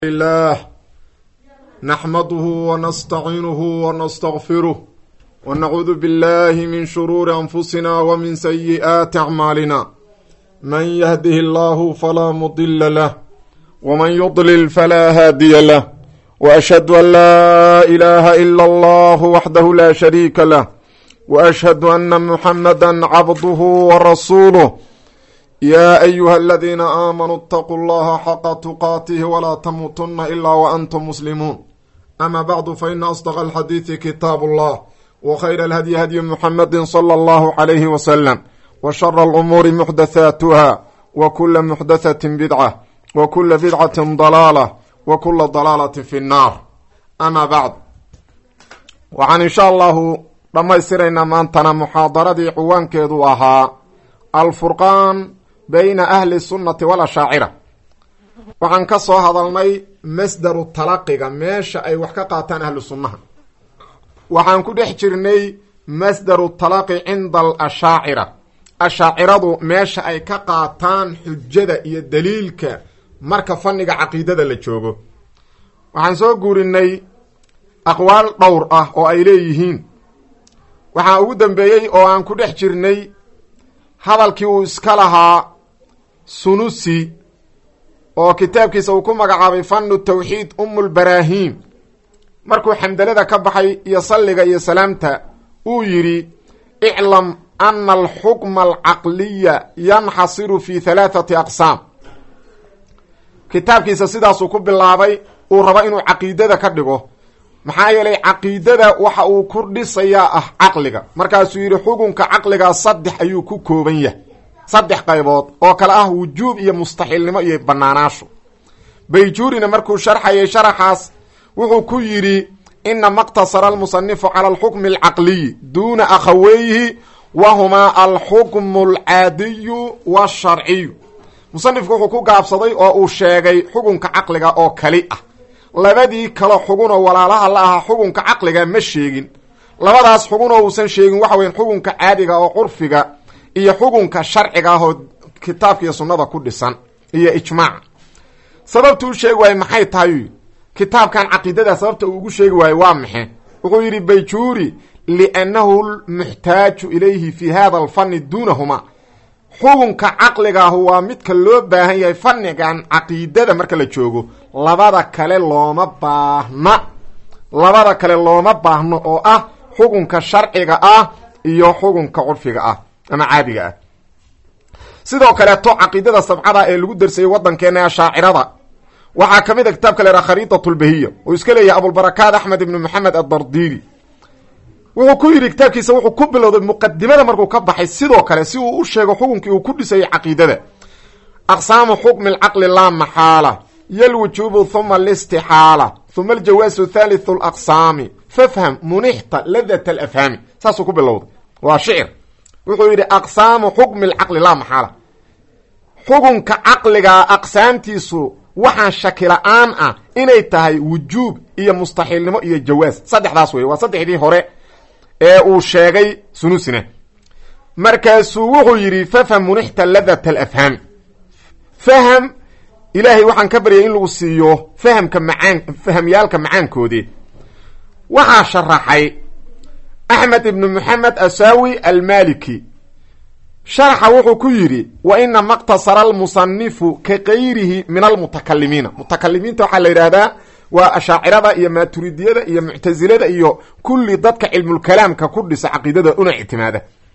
الله نحمده ونستعينه ونستغفره ونعوذ بالله من شرور أنفسنا ومن سيئات أعمالنا من يهده الله فلا مضل له ومن يضلل فلا هادي له وأشهد أن لا إله إلا الله وحده لا شريك له وأشهد أن محمدا عبده ورسوله يا أيها الذين آمنوا اتقوا الله حق تقاته ولا تموتن إلا وأنتم مسلمون أما بعد فإن أصدق الحديث كتاب الله وخير الهدي هدي محمد صلى الله عليه وسلم وشر الأمور محدثاتها وكل محدثة بدعة وكل بدعة ضلالة وكل ضلالة في النار أما بعد وعن إن شاء الله لما يسرين maantana محاضرadii ciwaankeedu ahaa الفرقان bayna ahli sunnati walashaacira waxaan ka soo hadalnay masdaru talaqiga meesha ay wax ka qaataan ahlu sunnaha waxaan ku dhex jirnay masdaru talaqi cinda alashaacira ashaaciradu meesha ay ka qaataan xujada iyo daliilka marka fanniga caqiidada la joogo waxaan soo guurinay aqwaal dhowr ah oo ay leeyihiin waxaa ugu dambeeyey oo aan ku dhex jirnay hadalkii uu iska lahaa sunusi oo kitaabkiisa uu ku magacaabay fanu tawxiid umulbaraahim markuu xamdalada ka baxay iyo salliga iyo salaamta uu yidhi iclam ana alxukma alcaqliya yanxasiru fi halaathati aqsaam kitaabkiisa sidaasuu ku bilaabay uu rabo inuu caqiidada ka dhigo maxaa yeelay caqiidada waxa uu ku dhisayaa ah caqliga markaasuu yidhi xukunka caqligaa saddex ayuu ku kooban yahay saddex qaybood oo kale ah wujuub iyo mustaxiilnimo iyo banaanaasho bayjuurina markuu sharxayay sharaxaas wuxuu ku yidhi inama اqtasara almusanifu cala alxukmi alcaqliyi duuna akhaweyhi wahumaa alxukmu alcaadiyu waasharciyu musanifku wuxuu ku gaabsaday oo uu sheegay xukunka caqliga oo kali ah labadii kale xugunoo walaalaha la ahaa xukunka caqliga ma sheegin labadaas xugunoo uusan sheegin waxa weyan xukunka caadiga oo curfiga iyo xukunka sharciga ah oo kitaabka iyo sunnada ku dhisan iyo ijmaaca sababta u sheegi waaye maxay tahay kitaabkan caqiidada sababta uu ugu sheegi waaye waa maxe wuxuu yidhi bayjuuri liannahu lmuxtaaju ilayhi fi hada alfanni duunahuma xukunka caqliga ah waa midka loo baahan yahay fannigan caqiidada marka la joogo labada kale looma baahno oo ah xukunka sharciga ah iyo xukunka curfiga ah ama caadiga ah sidoo kaleeto caqiidada sabcada ee lagu darsayay wadankeena ashaacirada waxaa kamid a kitaabka leeraa khariidatulbahiya oo iska leeyahay abulbarakaat axmed ibnu maxamed adardiri wuxuu ku yidhi kitaabkiisa wuxuu ku bilowday muqadimada markuu ka baxay sidoo kale si uu u sheego xukunkii uu ku dhisayay caqiidada aqsaamu xukmi alcaqli laa maxaala yalwujuubu huma alistixaala huma aljawaasu thalithu alaqsaami fafham munixta ladat alafhaami saasuu ku bilowday waa shicir wuxuu yidhi aqsaamu xukmi alcaqli laa maxaala xukunka caqliga aqsaamtiisu waxaan shaki la-aan ah inay tahay wujuub iyo mustaxiilnimo iyo jawaas saddexdaas wey waa saddexdii hore ee uu sheegay sunusina markaasuu wuxuu yidhi fafham munixta ladat alafhaami faham ilaahay waxaan ka baryay in lagu siiyo fahamka fahamyaalka macaankoodii waxaa sharaxay axmed ibnu moxamed asaawi almaliki sharxa wuxuu ku yidhi wa inama اqtasara almusanifu ka kayrihi min almutakalimiina mutakalimiinta waxaa la yidhaahdaa waa ashaacirada iyo maaturidiyada iyo muctasilada iyo kulli dadka cilmulkalaamka ku dhisa caqiidada una ictimaada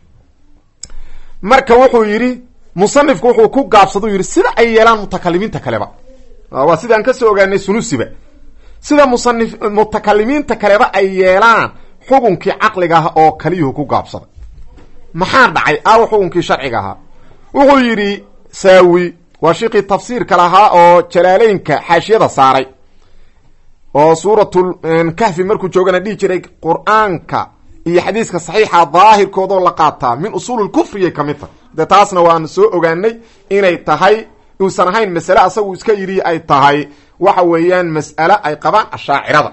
marka wuxuu yidhi musanifku wuxuu ku gaabsadu yidhi sida ay yeelaan mutakalimiinta kaleba waa sidaan kasoo ogaanay sunusiba sida mutakalimiinta kaleba ay yeelaan xukunkii caqliga ah oo kaliyuhu ku gaabsaday maxaa dhacay aawo xukunkii sharciga ahaa wuxuu yidhi saawi waa shiiqii tafsiirka lahaa oo jalaaleynka xaashiyada saaray oo suuratul kahfi markuu joogana dhihi jiray qur-aanka iyo xadiiska saxiixa daahirkoodoo la qaataa min usuulil kufriyay ka mid tahay dee taasna waan soo ogaanay inay tahay uusan ahayn masale asagu iska yidhi ay tahay waxa weeyaan mas'ale ay qabaan ashaacirada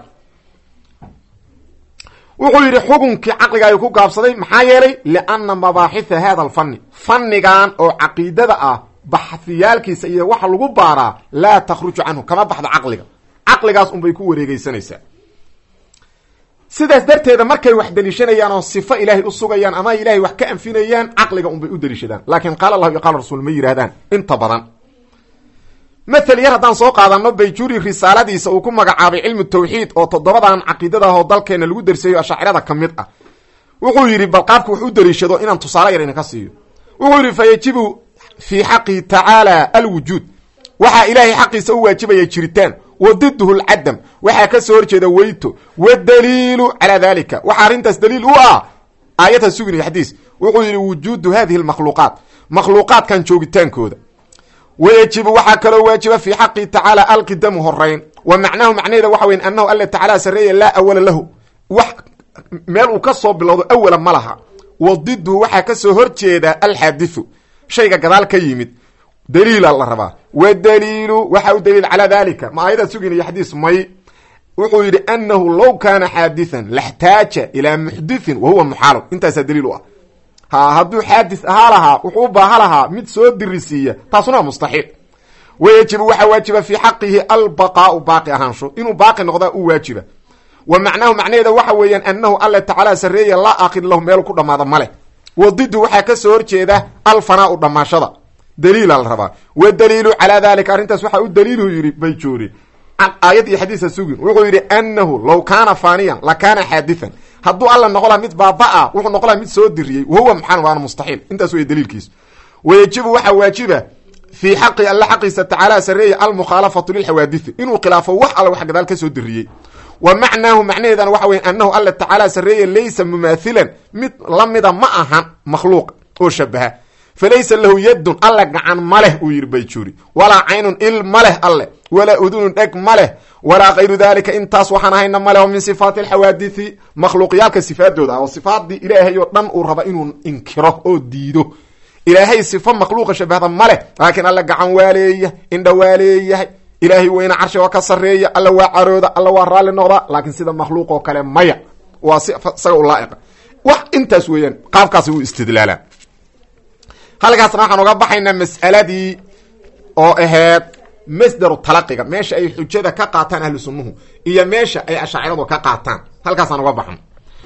wuxuu yidhi xukunkii caqliga ayuu ku gaabsaday maxaa yeelay lianna mabaaxitha hada alfanni fannigan oo caqiidada ah baxhiyaalkiisa iyo waxa lagu baaraa laa takhruju canhu kama baxdo caqliga caqligaas unbay ku wareegeysanaysaa. sidaas darteeda markay wax daliishanayaan oo sifo ilaahay u sugayaan ama ilaahay wax ka anfinayaan caqliga unbay u daliishadaan, laakiin qaala allahu iyo qaala rasuul ma yidhahdaan inta badan. mathal yar haddaan soo qaadano bayjuri risaaladiisa uu ku magacaabay cilmu tawxiid oo 7dan caqiidada ah oo dalkeena lagu darsayo ashaacirada ka mid ah, wuxuu yidhi bal qaabku wax u daliishado inaan tusaale yar idinka siiyo. wuxuu yidhi fayajibu fii xaqi tacaala alwujuud, waxaa ilaahay xaqiisa u waajibaya jiritaan, wa diduhu lcadam, waxaa ka soo horjeeda weyto, wadaliilu calaa dalika, waxaa arrintaas daliil u ah aayadha sugin iyo xadiis. wuxuu yidhi wujuudu hadihi lmakhluuqaat, makhluuqaadkan joogitaankooda. wayajibu waxaa kaloo waajiba fii xaqi tacaala alqidamu horeyn, wa macnaahu macnaheeda waxa weyn annahu alla tacaala sareeya laa awala lahu, wax meel uu ka soo bilowdo awala ma laha. wa diduhu waxaa ka soo horjeeda alxaadithu, shayga gadaal ka yimid, daliila la rabaa. wadaliilu waxa u daliil calaa dalika ma aayada sugin iyo xadiis may. wuxuu yidhi annahu low kaana xaadithan laxtaaja ilaa muxdithin wa huwa muxaalun, intaasaa daliil u ah. hadduu xaadis ahaa lahaa wuxuu u baaha lahaa mid soo dirisiiya, taasuna waa mustaxiil. wayajibu waxaa waajiba fii xaqihi albaqaau, baaqi ahaansho, inuu baaqi noqdaa u waajiba. wa macnaahu macnaheeda waxa weeyaan annahu alla tacaala sareeya laa aakhir lahu, meelu ku dhammaada maleh. wa didu waxaa ka soo horjeeda alfanaau, dhammaashada, daliila la rabaa. wadaliilu calaa dalika, arrintaas waxaa u daliilu yidhi bayjuuri aayad iyo xadiisa sugin. wuxuu yidhi annahu low kaana faaniyan lakaana xaadithan, hadduu alla noqo laha mid baaba-a wuxuu noqo laha mid soo diriyey, wahuwa maxan waana mustaxiil. intaas wey daliilkiisu. wayajibu waxaa waajiba fii xaqi alla xaqiisa tacaala sareeya almukhaalafatu lilxawaadithi, inuu khilaafo wax alla wax gadaal ka soo diriyey. wa macnaahu macnaheedana waxa weya annahu alla tacaala sareeya laysa mumaathilan, mid lamida ma ahan makhluuq oo shabaha. falaysa lahu yadun, alla gacan ma leh uu yidhi bayjuuri, walaa caynun il ma leh alle, walaa udunun dheg ma leh, walaa kayru dalika intaas waxaan ahayna ma leh, oo min sifaati alxawaadithi, makhluuqyaalka sifaadooda ah, oo sifaadii ilaahay oo dhan uu raba inuu inkiro oo diido. ilaahay sifo makhluuqa shabahda ma leh, laakiin alla gacan waa leeyahay, indha waa leeyahay, ilaahay weyna carshi waa ka sarreeya, alla waa carooda, alla waa raalli noqda, laakiin sida makhluuq oo kale maya, waa isaga u laa'iqa. wax intaas weeyaan qaabkaasi u istidlaalaan. halkaasna waxaan uga baxaynaa mas'aladii oo ahayd masdaru talaqiga, meesha ay xujada ka qaataan ahlu sunnuhu iyo meesha ay ashaaciradu ka qaataan. halkaasaan uga baxno.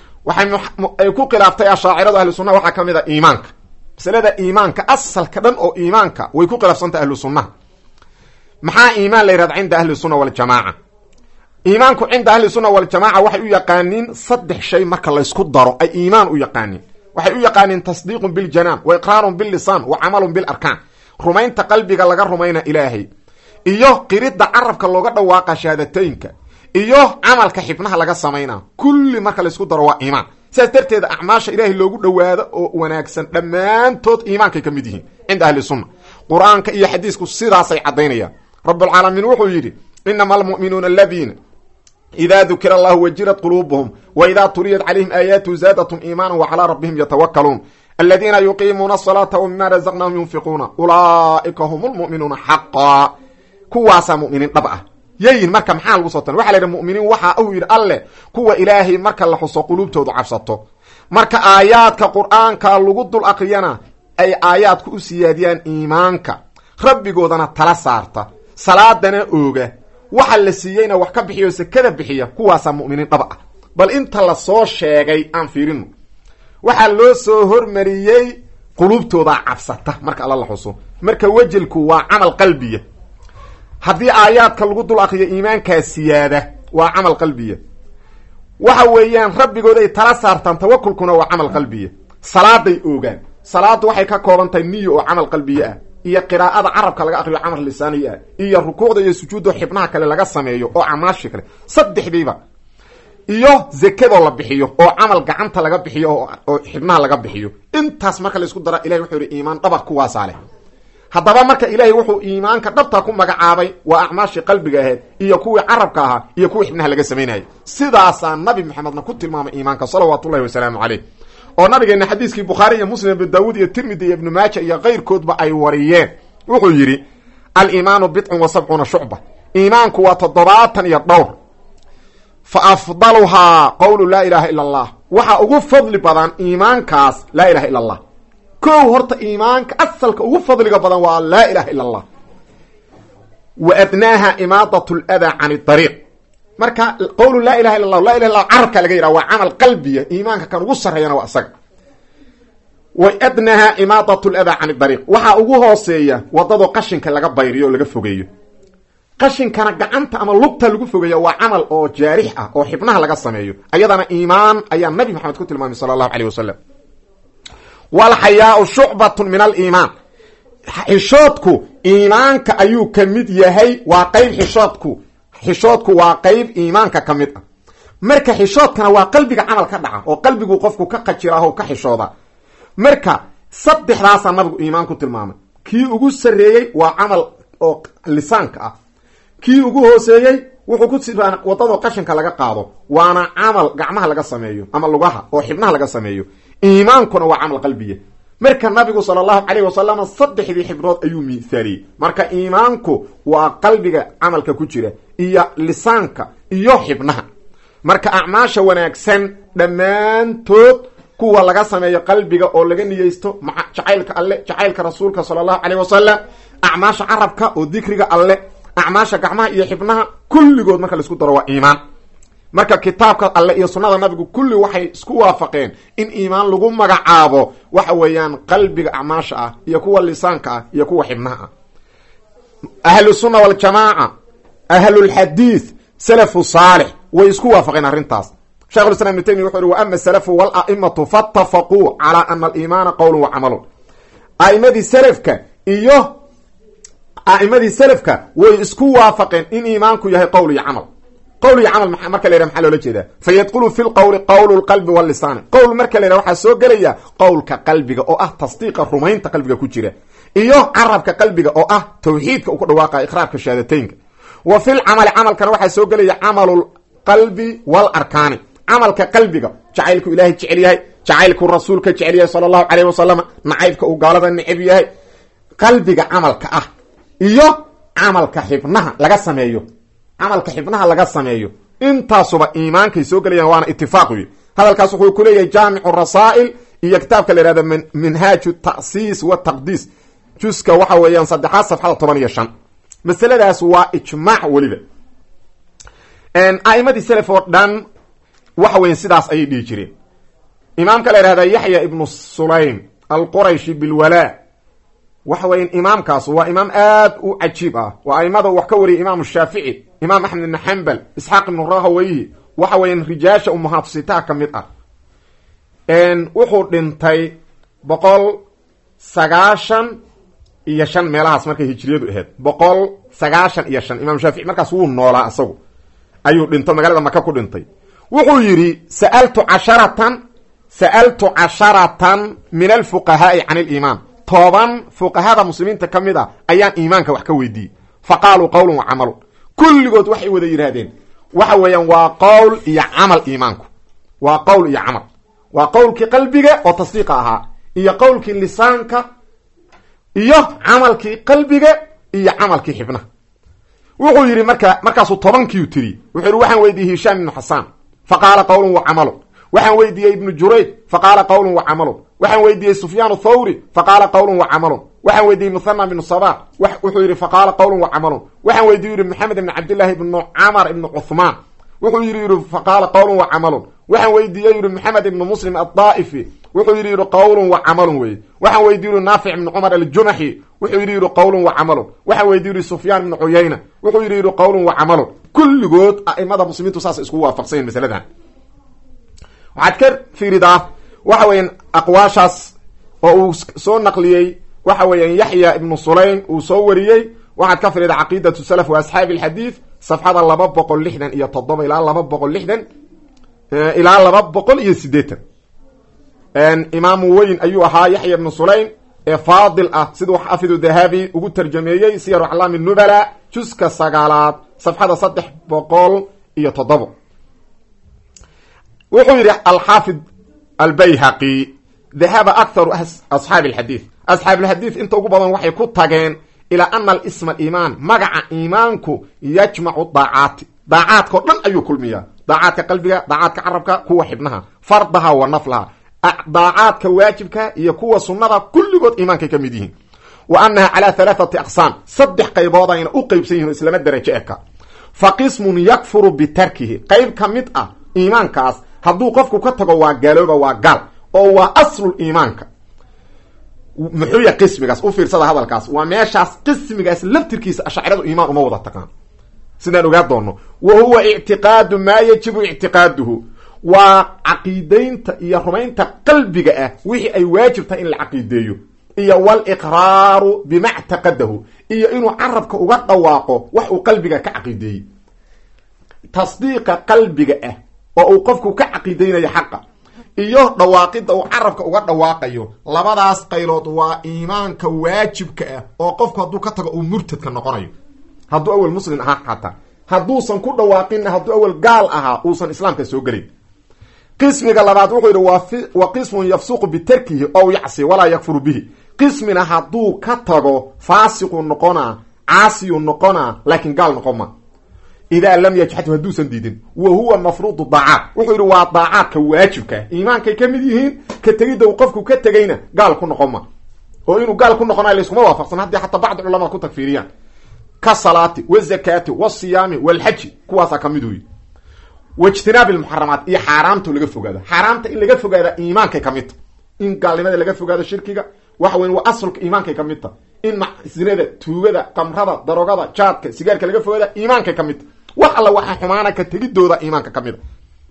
waxay ku khilaaftay ashaaciradu ahlu sunnaha waxaa ka mid a iimaanka. masalada iimaanka asalka dhan oo iimaanka way ku khilaafsantahay ahlu sunnaha. maxaa iimaan la yihahda cinda ahli sunna waljamaaca? iimaanku cinda ahli sunna waljamaaca waxay u yaqaaniin 3 shay marka laysku daro ay iimaan u yaqaaniin. waxay u yaqaaniin tasdiiqun biljanaan, wa iqraarun billisaan, wa camalun bilarkaan, rumaynta qalbiga laga rumayna ilaahay, iyo qiridda carabka looga dhawaaqa shahaadateynka, iyo camalka xibnaha laga samayna. kulli marka laysku daro waa iimaan. sidaas darteeda acmaasha ilaahay loogu dhowaado oo wanaagsan dhammaantood iimaankay ka mid yihiin cinda ahli sunna. qur-aanka iyo xadiisku sidaasay caddaynayaan. rabbulcaalamiin wuxuu yidhi inama almu'minuuna aladiina إذا ذكر الله وجلت قلوبهم وإذا تليت عليهم آياته زادتهم إيمانا وعلى ربهم يتوكلون الذين يقيمون الصلاة ومما رزقناهم ينفقون أولئك هم المؤمنون حقا. كواسا مؤمنين طبعا يين مركا محال وسطن وحال المؤمنين وحا أوير الله كوا إلهي مركا لحصة قلوبته ضعفته مركا آيات كقرآن كاللغد الأقينا أي آيات كأسياديان إيمانك ربي قودنا تلسارتا صلاة دنا أوغا waxa la siiyeyna wax ka bixiyo sakada bixiya kuwaasa mu'miniin dhab ah. bal inta la soo sheegay aan fiirino, waxa loo soo hormariyay qulubtooda cabsata marka alla la xuso. marka wajilku waa camal qalbiya. haddii aayaadka lagu dul akhriyo iimaanka siyaada waa camal qalbiya. waxa weeyaan rabbigooda ay tala saartaan, tawakkulkuna waa camal qalbiya. salaaday oogaan, salaadu waxay ka kooban tahay niyo oo camal qalbiya ah, iyo qiraa'ada carabka laga aqriyo camal lisaaniya ah, iyo rukuucda iyo sujuudda xibnaha kale laga sameeyo oo amaashi kale. saddexdiiba iyo zakada la bixiyo oo camal gacanta laga bixiyo oo xibnaha laga bixiyo. intaas marka la isku daro ilaahay wuxuu yiri iimaan dhab ku waasaale. haddaba marka ilaahay wuxuu iimaanka dhabta ku magacaabay waa acmaashi qalbiga ahayd iyo kuwii carabka ahaa iyo kuwii xibnaha laga sameeyay. sidaasaa nabi maxamedna ku tilmaamay iimaanka salawaatullaahi wasalaamu calayh, oo nabigeena xadiiskii bukhaari iyo muslim ibn daawud iyo tirmidhi iyo ibn maaja iyo qayrkoodba ay wariyeen. wuxuu yidhi al-iimaanu bidcun wa 70 shucba, iimaanku waa 70 iyo dhowr. fa afdaluhaa qowlu laa ilaaha ila allah, waxa ugu fadli badan iimaankaas laa ilaha ila allah. kow horta iimaanka asalka ugu fadliga badan waa laa ilaha ila allah. wa adnaaha imaadat lada can ariiq marka qowlu laa ilaha illa la ilah illa carabka laga yidhaha waa camal qalbiya iimaanka kan ugu sarreeyana waa isaga wa adnaaha imaadat lada can ariiq waxaa ugu hooseeya wadadoo qashinka laga bayriyo o laga fogeeyo qashinkana gacanta ama lugta lagu fogeeya waa camal oo jaarix ah oo xibnaha laga sameeyo ayadana iimaan ayaa nabi maxamed ku tilmaamay sala allahu caleyh wasalam walxayaau shucbatun min aliimaan xishoodku iimaanka ayuu ka mid yahay waa qeyb xishoodku waa qeyb iimaanka ka mid ah marka xishoodkana waa qalbiga camal ka dhaca oo qalbigu qofku ka qajiraah o ka xishooda marka saddexdaasaa nabigu iimaan ku tilmaamay kii ugu sarreeyey waa camal oo lisaanka ah kii ugu hooseeyey wuxuu ku sibaa wadadoo qashinka laga qaado waana camal gacmaha laga sameeyo ama lugaha oo xibnaha laga sameeyo iimaankuna waa camal qalbiya marka nabigu sala allahu calayh wasalam saddexdii xibnood ayuu miisaaliyey marka iimaanku waa qalbiga camalka ku jira iyo lisaanka iyo xibnaha marka acmaasha wanaagsan dhammaantood kuwa laga sameeyo qalbiga oo laga niyeysto jacaylka alle jacaylka rasuulka sala allahu calayh wasalam acmaasha carabka oo dikriga alle acmaasha gacmaha iyo xibnaha kulligood marka laisku daro waa iimaan marka kitaabka alle iyo sunnada nabigu kulli waxay isku waafaqeen in iimaan lagu magacaabo waxa weeyaan qalbiga acmaasha ah iyo kuwa lisaanka ah iyo kuwa xibnaha ah ahlu sunna waljamaaca ahlulxadiid salafu saalix way isku waafaqeen arrintaas sheekh ulislam ibnu taymiya wuxuu uhi wa ama salafu walaimatu faatafaquu calaa ana aliimaana qowlun wa camalun a'imadii salafka way isku waafaqeen in iimaanku yahay qowl iyo camal qowl iyo camal marka la yidhaha maxaa loola jeedaa fayadkhulu fi lqowli qowlu lqalbi wallisaani qowl marka la yidhaha waxaa soo gelaya qowlka qalbiga oo ah tasdiiqa rumaynta qalbiga ku jira iyo carabka qalbiga oo ah tawxiidka uu ku dhawaaqaya iqraarka shahaadateynka wa fi lcamali camalkana waxaa soo gelaya camalu lqalbi walarkaani camalka qalbiga jacaylku ilaahay jecel yahay jacaylku rasuulka jecel yahay sala allahu caleyh wasalam nacaybka uu gaalada neceb yahay qalbiga camalka ah iyo camalka xibnaha laga sameeyo intaasuba iimaankay soo gelayaan waana itifaaq wey hadalkaas wuxuu ku leeyahay jaamicu rasaa'il iyo kitaabka la yihahda minhaaju ta'siis wa taqdiis juska waxa weeyaan 3 safxada 15 masaladaas waa ijmaac weliba a'imadii salaf oo dhan waxa weeyaan sidaas ayay dhihi jireen imaamka la yihahda yaxya ibnu sulaym alqurayshi bilwalaa waxa weyan imaamkaas waa imaam aad u cajiib ah waa aimada wax ka wariyay imaam shaafici imaam axmed ibn xambal isxaaq ibnu rahaweyhi waxa weyan rijaasha umahadsita ka mid ah wuxuu dhintay 195 meelahaas markay hijriyadu ahayd 195 imaam shaafici markaas wuu noolaa isagu ayuu dhinto magaalada maka ku dhintay wuxuu yidhi sa'altu casharatan min alfuqahaa'i can aliimaan 10 fuqahada muslimiinta ka mid a ayaan iimaanka wax ka weydiiyey fa qaaluu qowlun wa camalun kulligood waxay wada yidhaahdeen waxa weeyaan waa qowl iyo camal iimaanku waa qowl iyo camal waa qowlkii qalbiga oo tasdiiqa ahaa iyo qowlkii lisaanka iyo camalkii qalbiga iyo camalkii xibnaha wuxuu yidhi markaasuu 10kii tiri wuxuu yidhi waxaan weydiiyey hishaam ibnu xasaan fa qaala qowlun wa camalun waxaan weydiiyey ibnu jurayd fa qaala qowlun wa camalun waxaan weydiiyey sufyaan thawri fa qaala qowlun wa camalun waxaan weydiiyey muthana bnu sabah wuxuu yidhi fa qaala qowlun wa camalun waxaan weydiiy yidhi maxamed ibn cabdillahi ibnu camar ibnu cuthmaan wuxuu yidhi fa qaala qowlun wa camalun waxaan weydiiyey yidhi maxamed ibnu muslim addaa'ifi wuxuu yidhi qowlun wa camalun weye waxaan weydiiy yidhi naafic ibnu cumar aljunaxi wuxuu yidhi qowlun wa camalun waxaan weydiiy yidhi sufyaan ibnu cuyayna wuxuu yidhi qowlun wa camalun kulligood a'imada muslimiintu saas iskugu waafaqsanyaen masaladan waxaad ka fiiridaa waxa weeyaan aqwaashaas oo uu soo naqliyey waxa weeyaan yaxya ibnu sulaym uu soo wariyey waxaad ka fiiridaa caqiidatu salaf wa asxaabi alxadiid safxada 267 ilaa 260 ilaa 280 imaamu weyn ayuu ahaa yaxya ibnu sulaym ee faadil ah siduu xaafidu dahabi ugu tarjameeyey siyaru aclaami nubala juska 9aad safxada 307 wuxuu yidhi alxaafid albayhaqi dahaba akharu asxaabi alxadiid asxaabuulxadiid inta ugu badan waxay ku tageen ilaa ana alisma aliimaan magaca iimaanku yajmacu daacaadkao dhan ayuu kulmiyaa daacaadka qalbiga daacaadka carabka kuwa xibnaha fardaha wa naflaha daacaadka waajibka iyo kuwa sunnada kulligood iimaankay ka mid yihiin wa annaha calaa 3 aqsaam 3 qaybood ayna u qaybsan yihin islama darajo eka fa qismun yakfuru bitarkihi qayb ka mid ah iimaankaas hadduu qofku ka tago waa gaalooba waa gaal oo waa aslul iimaanka. muxuu yahay qismigaas? u fiirsada hadalkaas, waa meeshaas qismigaas laftirkiisa ashaaciradu iimaan uma wada taqaan sidaan ogaa doono. wa huwa ictiqaadu maa yajibu ictiqaaduhu, waa caqiidaynta iyo rumaynta qalbiga ah wixii ay waajib tahay in la caqiideeyo, iyo waliqraaru bima ctaqadahu, iyo inuu carabka uga dhawaaqo wax uu qalbiga ka caqiideeyey. tasdiiqa qalbiga ah oo uu qofku ka caqiideynayo xaqa, iyo dhawaaqida uu carabka uga dhawaaqayo, labadaas qaylood waa iimaanka waajibka ah oo qofku hadduu ka tago uu murtadka noqonayo, hadduu awal muslim ahaa xataa hadduusan ku dhawaaqinna hadduu awal gaal ahaa uusan islaamka soo gelin. qismiga labaad wuxuu yidhi wa qismun yafsuqu bitarkihi ow yacsi walaa yakfuru bihi, qismina hadduu ka tago faasiqu noqonaa, caasiyu noqonaa, laakiin gaal noqon ma idaa lam yajxadhu hadduusan diidin. wa huwa mafruudu daacaat, wuxuu yidhi waa daacaadka waajibkaa, iimaankay ka mid yihiin, ka tegidda uu qofku ka tegayna gaal ku noqon ma, oo inuu gaal ku noqonayo layskuma waafaqsan haddii xataa bacdi culamada ku tagfiiriyaan, ka salaati wazakaati wasiyaami walxaji, kuwaasaa ka mid uyi. waijtinaabi lmuxaramaat, iyo xaaraamta laga fogaado, xaaraamta in laga fogaada iimaankay ka mid ta, in gaalnimada laga fogaado, shirkiga waxa weyn waa asalka iimaankay ka mid ta, in zinada, tuugada, qamrada, darogada, jaadka, sigaarka laga fogaada iimaankay ka mid ta, wax alla waxa xumaana ka tegidooda iimaanka ka mid a.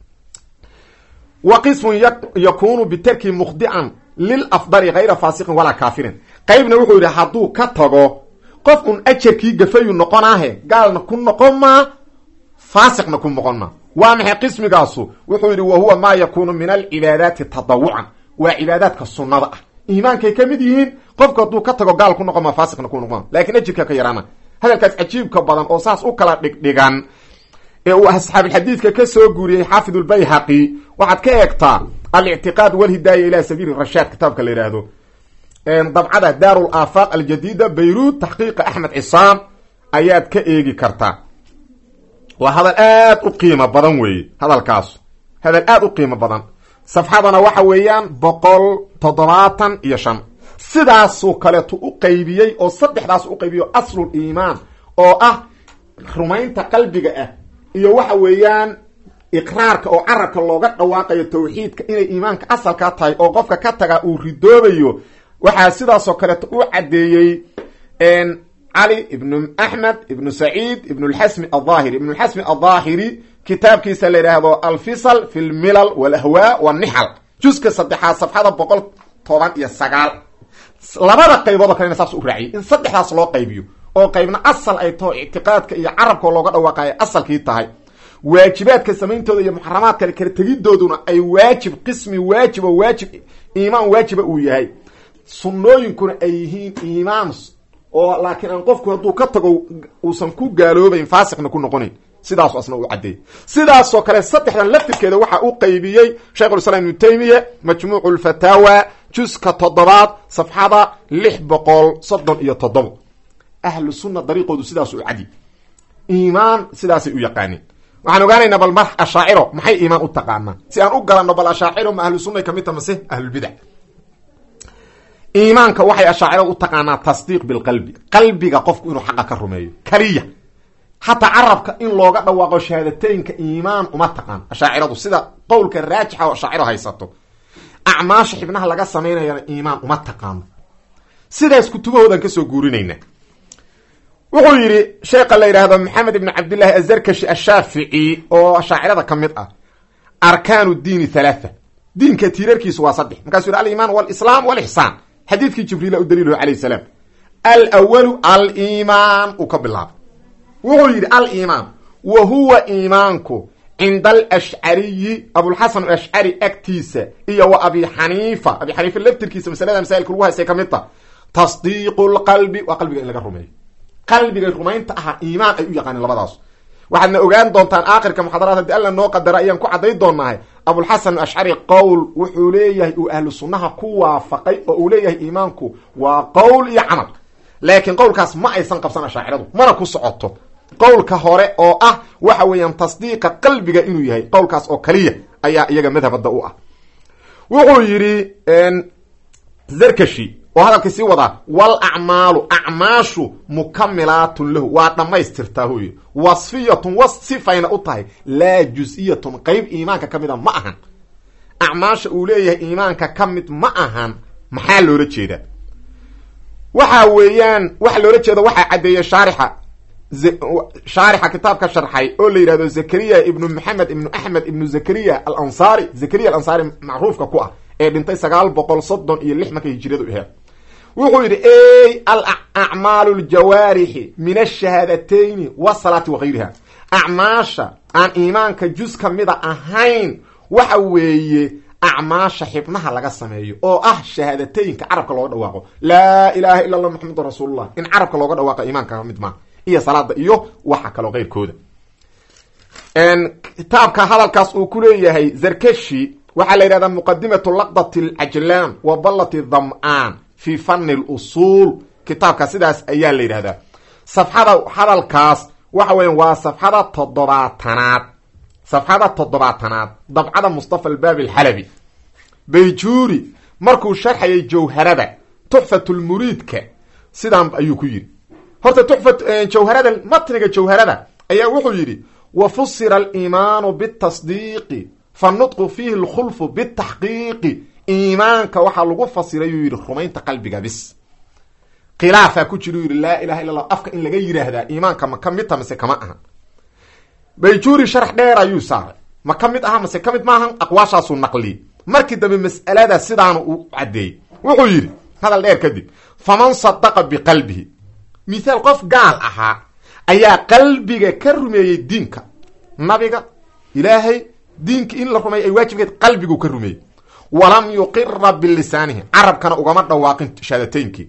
wa qismun yakunu bitarki mukhdican lilafdali hayra faasiqin walaa kaafirin, qaybna wuxuu yidhi hadduu ka tago qof un ajarkii gafayu noqonaahe gaalna ku noqon maa, faasiqna ku noqon maa. waa maxay qismigaasu? wuxuu yidhi wa huwa maa yakunu min alcibaadaati tadawucan, waa cibaadaadka sunnada ah, iimaankay ka mid yihiin, qofku hadduu ka tago gaal ku noqon maa, faasiqna ku noqon, laakiin ajirka ka yaraana. hadalkaas cajiibka badan oo saas u kala dhigdhigan ee uu asxaabilxadiidka ka soo guuriyey xaafid ulbayhaqi, waxaad ka eegtaa alictiqaad walhidaaya ila sabiili rashaad kitaabka la yidhaahdo, dabcada daarul aafaaq aljadida bayruud, taxqiiqa axmed cisaam ayaad ka eegi kartaa. waa hadal aad u qiimo badan weeye, hadalkaas hadal aad u qiimo badan. safxadana waxa weeyaan 175. sidaasoo kaleetu u qaybiyey oo 3daas u qaybiyo aslul iimaan oo ah rumaynta qalbiga ah, iyo waxa weeyaan iqraarka oo carabka looga dhawaaqayo tawxiidka inay iimaanka asalkaa tahay oo qofka ka taga uu ridoobayo. waxaa sidaasoo kaleeto u caddeeyey cali ibnu axmed ibnu saciid ibnu lxasmi aلظaahiri. ibnu lxasmi aلظaahiri kitaabkiisa la yidhaahdo alfisal fi lmilal walahwaa walnixal, juska 3 safxada 119. labada qayboodoo kalena saas u raaciyay in 3daas loo qaybiyo, oo qaybna asal ay taho ictiqaadka iyo carabka looga dhawaaqayo asalkii tahay, waajibaadka samayntooda iyo muxaramaadka kala tegidooduna ay waajib, qismi waajibo waajib iimaan waajiba uu yahay, sunnooyinkuna ay yihiin iimaan oo laakiin aan qofku hadduu ka tago uusan ku gaaloobayn, faasiqna ku noqonayn. sidaasu asna u caddeeyey. sidaasoo kale 3dan laftirkeeda waxaa u qaybiyey shaykhulislaam ibnu taymiya majmuucu lfataawa juska 7 safxada 637. ahlu sunna dariiqoodu sidaas u cadi, iimaan sidaasay u yaqaaniin. waxaan ogaanaynaa bal mar ashaaciro maxay iimaan u taqaanaa, si aan u garanno bal ashaaciro ma ahlu sunnay kamid ta mase ahlulbidac. iimaanka waxay ashaaciradu u taqaanaa tasdiiq bilqalbi, qalbiga qofku inuu xaqa ka rumeeyo kaliya, xataa carabka in looga dhawaaqo shahaadateynka iimaan uma taqaan ashaaciradu, sida qowlka raajixa oo ashaaciro haysato. acmaasha xibnaha laga samaynayana iimaan uma taqaano, sidaas kutubahoodan kasoo guurinayna. wuxuu yidhi sheekha la yidhaahdo maxamed ibn cabdillahi azarkashi ashaafici oo ashaacirada ka mid ah, arkaanu diini 3, diinka tiirarkiisu waa 3. markaasuu yidhi aliimaan walislaam walixsaan, xadiidkii jibriila u daliiluhu calayh salaam. alwalu aliimaan uu ka bilaabay, wuxuu yidhi aliimaan wa huwa iimaanku cinda alashcariyi abulxasan alashcari agtiisa iyo wa abi xaniifa laftirkiisa masalada masailka lagu haystay ka mid ta tasdiiqu lqalbi, waa qalbiga in laga rumeeyo, qalbiga rumaynta aha iimaan ay u yaqaaneen labadaas. waxaadna ogaan doontaan aakhirka muxaadaraad haddii alla noo qadara ayaan ku cadday doonahay. abulxasan alashcari qowl wuxuu leeyahay uu ahlu sunnaha ku waafaqay oo uu leeyahay iimaanku waa qowl iyo camal, laakiin qowlkaas ma aysan qabsan ashaaciradu, mana ku socoto. qowlka hore oo ah waxa weeyaan tasdiiqa qalbiga inuu yahay, qowlkaas oo kaliya ayaa iyaga madhabada u ah. wuxuu yidhi zarkashi oo hadalkii sii wadaa wal acmaalu acmaashu mukamilaatun lahu waa dhammaystirtaa hooye wasfiyatun wasifayna u tahay laa jus-iyatun qeyb iimaanka ka mida ma ahan acmaasha uu leeyahay iimaanka ka mid ma ahan maxaa loola jeedaa waxa weeyaan waxa loola jeeda waxaa caddeeyey shaarixa kitaabka sharxay oo la yidhahdo zakariya ibnu maxamed ibnu axmed ibnu zakariya alansaari zakariya alansaari macruufka ku ah ee dhintay 936 markay hijriyadu ahayd wuxuu yidhi ey alacmaalu ljawaarixi min ashahaadateyn wasalaati wakayriha acmaasha aan iimaanka jus ka mida ahayn waxa weeye acmaasha xibnaha laga sameeyo oo ah shahaadateynka carabka looga dhawaaqo laa ilaha illa allah maxamedun rasuulullah in carabka looga dhawaaqa iimaanka mid maa iyo salaada iyo waxa kaloo keyrkooda kitaabka hadalkaas uu ku leeyahay zarkashi waxaa la yidhahdaa muqadimatu laqdati alcajlaan wa dallati dam'aan fi fanni lusuul kitaabka sidaas ayaa la yidhahdaa safxada hadalkaas waxa weyan waa safxada toddobaatanaad dabcada mustafa albaabi alxalabi bayjuuri markuu sharxayay jawharada tuxfatulmuriidka sidaan ayuu ku yidhi horta jawharada matniga jawharada ayaa wuxuu yidhi wa fusira aliimaanu bitasdiiqi fanutqu fiihi alkhulfu bitaxqiiqi iimaanka waxaa lagu fasiray yuu yidhi rumaynta qalbiga bis khilaafaa ku jira yidhi laa ilaha illa allah afka in laga yidhaahdaa iimaanka ma ka mid ta mase kama aha bayjuuri sharax dheer ayuu saaray ma ka mid aha mase ka mid maahan aqwaashaasuu naqliyey markii dambe mas'alada sidaanu u caddeeyey wuxuu yidhi hadal dheer kadib faman sadaqa biqalbihi mithaal qof gaal ahaa ayaa qalbiga ka rumeeyey diinka nabiga ilaahay diinka in la rumeeyo ay waajibkeed qalbigu ka rumeeyey walam yuqira bilisaanihi carabkana ugama dhawaaqin shahaadateyinkii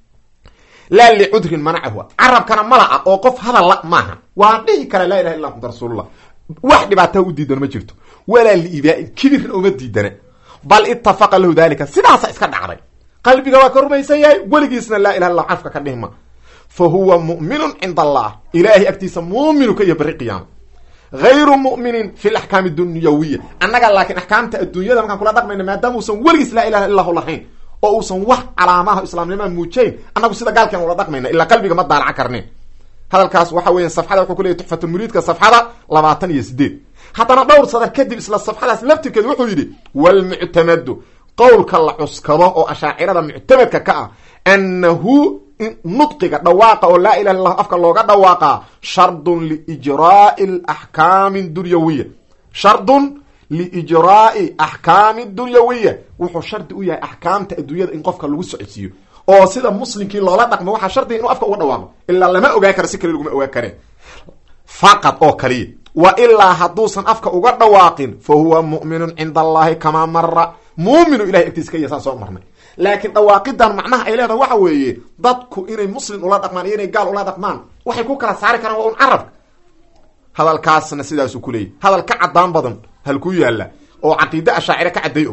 laa licudrin manacahu carabkana malaca oo qof hadalla maaha waa dhihi kara laa ilaha illa muxamad rasuulullah wax dhibaataa u diidana ma jirto walaa liibaain kibirna uma diidana bal itafaqa lahu dalika sidaasa iska dhacday qalbiga waa ka rumaysan yahay weligiisna laa ilaha illa cafka ka dhihma fa huwa mu'minun cinda allah ilaahay agtiisa muuminu ka iyo bari qiyaama hayru mu'minin fi laxkaami dunyawiya annaga laakiin axkaamta adduunyada markaan kula dhaqmayna maadaama uusan weligiis laa ilaha illahu lahayn oo uusan wax calaamaha islaamnimaa muujayn annagu sida gaalkan ula dhaqmayna ilaa qalbiga ma daalaca karneen hadalkaas waxa weya safxada wuxuu ku leeyahy tuxfatulmuriidka safxada 28 haddana dhowr sadar kadib isla safxadaas laftirkeeda wuxuu yidhi walmuctamadu qowlka la cuskado oo ashaacirada muctamadka ka ah annahu nudqiga dhawaaqa oo laa ilaha illah afka looga dhawaaqaa shardun liijraa'i alaxkaami dunyawiya shardun liijraa'i axkaami dunyawiya wuxuu shardi u yahay axkaamta adduunyada in qofka lagu socodsiiyo oo sida muslimkii loola dhaqmo waxaa shardiga inuu afka uga dhawaaqo ilaa lama ogaan karo si kale laguma ogaan kareen faqad oo kaliya wa ilaa hadduusan afka uga dhawaaqin fa huwa mu'minun cinda allahi kamaa mara muuminu ilahay agtiisa ka yahay saan soo marnay laakiin dhawaaqidan macnaha ay leedahay waxa weeye dadku inay muslim ula dhaqmaan iyo inay gaal ula dhaqmaan waxay ku kala saari karaan waa un carabka hadalkaasna sidaasuu ku leeyahy hadal ka caddaan badan halku yaalla oo caqiide ashaacire ka cadday og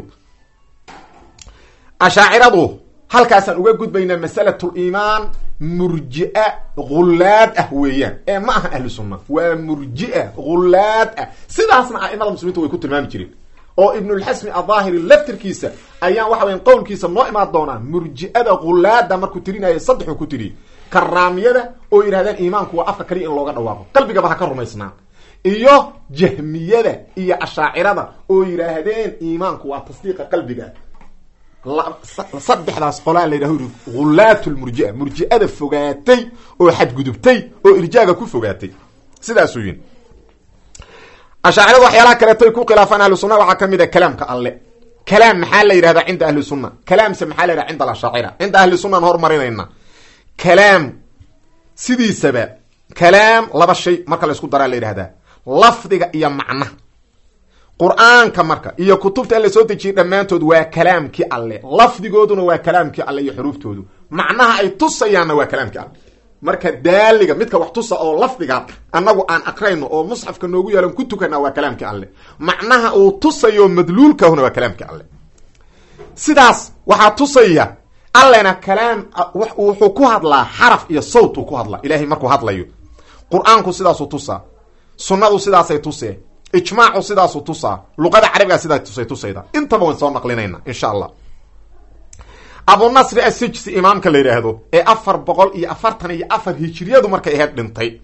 ashaaciradu halkaasaan uga gudbaynaa masalatuliimaan murji'a ghullaad ah weeyaan ee ma aha ahlu sunna waa murji'a ghullaad ah sidaasna a'imada muslimiinta way ku tilmaami jireen oo ibnulxasmi adhaahiri laftirkiisa ayaan waxa weyan qowlkiisa noo imaan doonaa murji'ada ghullaada markuu tirinaayo saddexuu ku tiriyey karaamiyada oo yidhahdeen iimaanku waa afka kaliya in looga dhawaaqo qalbigaba ha ka rumaysnaan iyo jahmiyada iyo ashaacirada oo yidhaahdeen iimaanku waa tasdiiqa qalbiga saddexdaas qolaa la yidhahdo ghullaatulmurji'a murji'ada fogaatay oo xadgudubtay oo irjaaga ku fogaatay sidaasuu yihin ashaacirada waxyaalaha kaleetoy ku khilaafaan ahlu sunna waxaa ka mid a kalaamka alle kalaam maxaa la yidhahdaa cinda ahli sunna kalaamse maxaa la yidhahda cinda alashaacira cinda ahli sunnaan hormarinayna kalaam sidiisaba kalaam laba shay marka la isku daraa la yidhahdaa lafdiga iyo macnaha qur-aanka marka iyo kutubta alla soo dejiyay dhammaantood waa kalaamkii alle lafdigooduna waa kalaamkii alle iyo xuruuftoodu macnaha ay tusayaanna waa kalaamkii alle marka daaliga midka wax tusa oo lafdiga annagu aan aqrayno oo musxafka noogu yaalan ku tukana waa kalaamkii alle macnaha uu tusayo madluulkahuna waa kalaamkii alle sidaas waxaa tusaya allena kalaam wuxuu ku hadlaa xaraf iyo sawt uu ku hadlaa ilaahay markuu hadlayo qur-aanku sidaasuu tusaa sunnadu sidaasay tusee ijmaacu sidaasuu tusaa luqada carabiga sidaa tusayda intaba waan soo naqlinayna insha allah abunasri asijsi imaamka la yidhaahdo ee 444 hijriyadu markay ahayd dhintay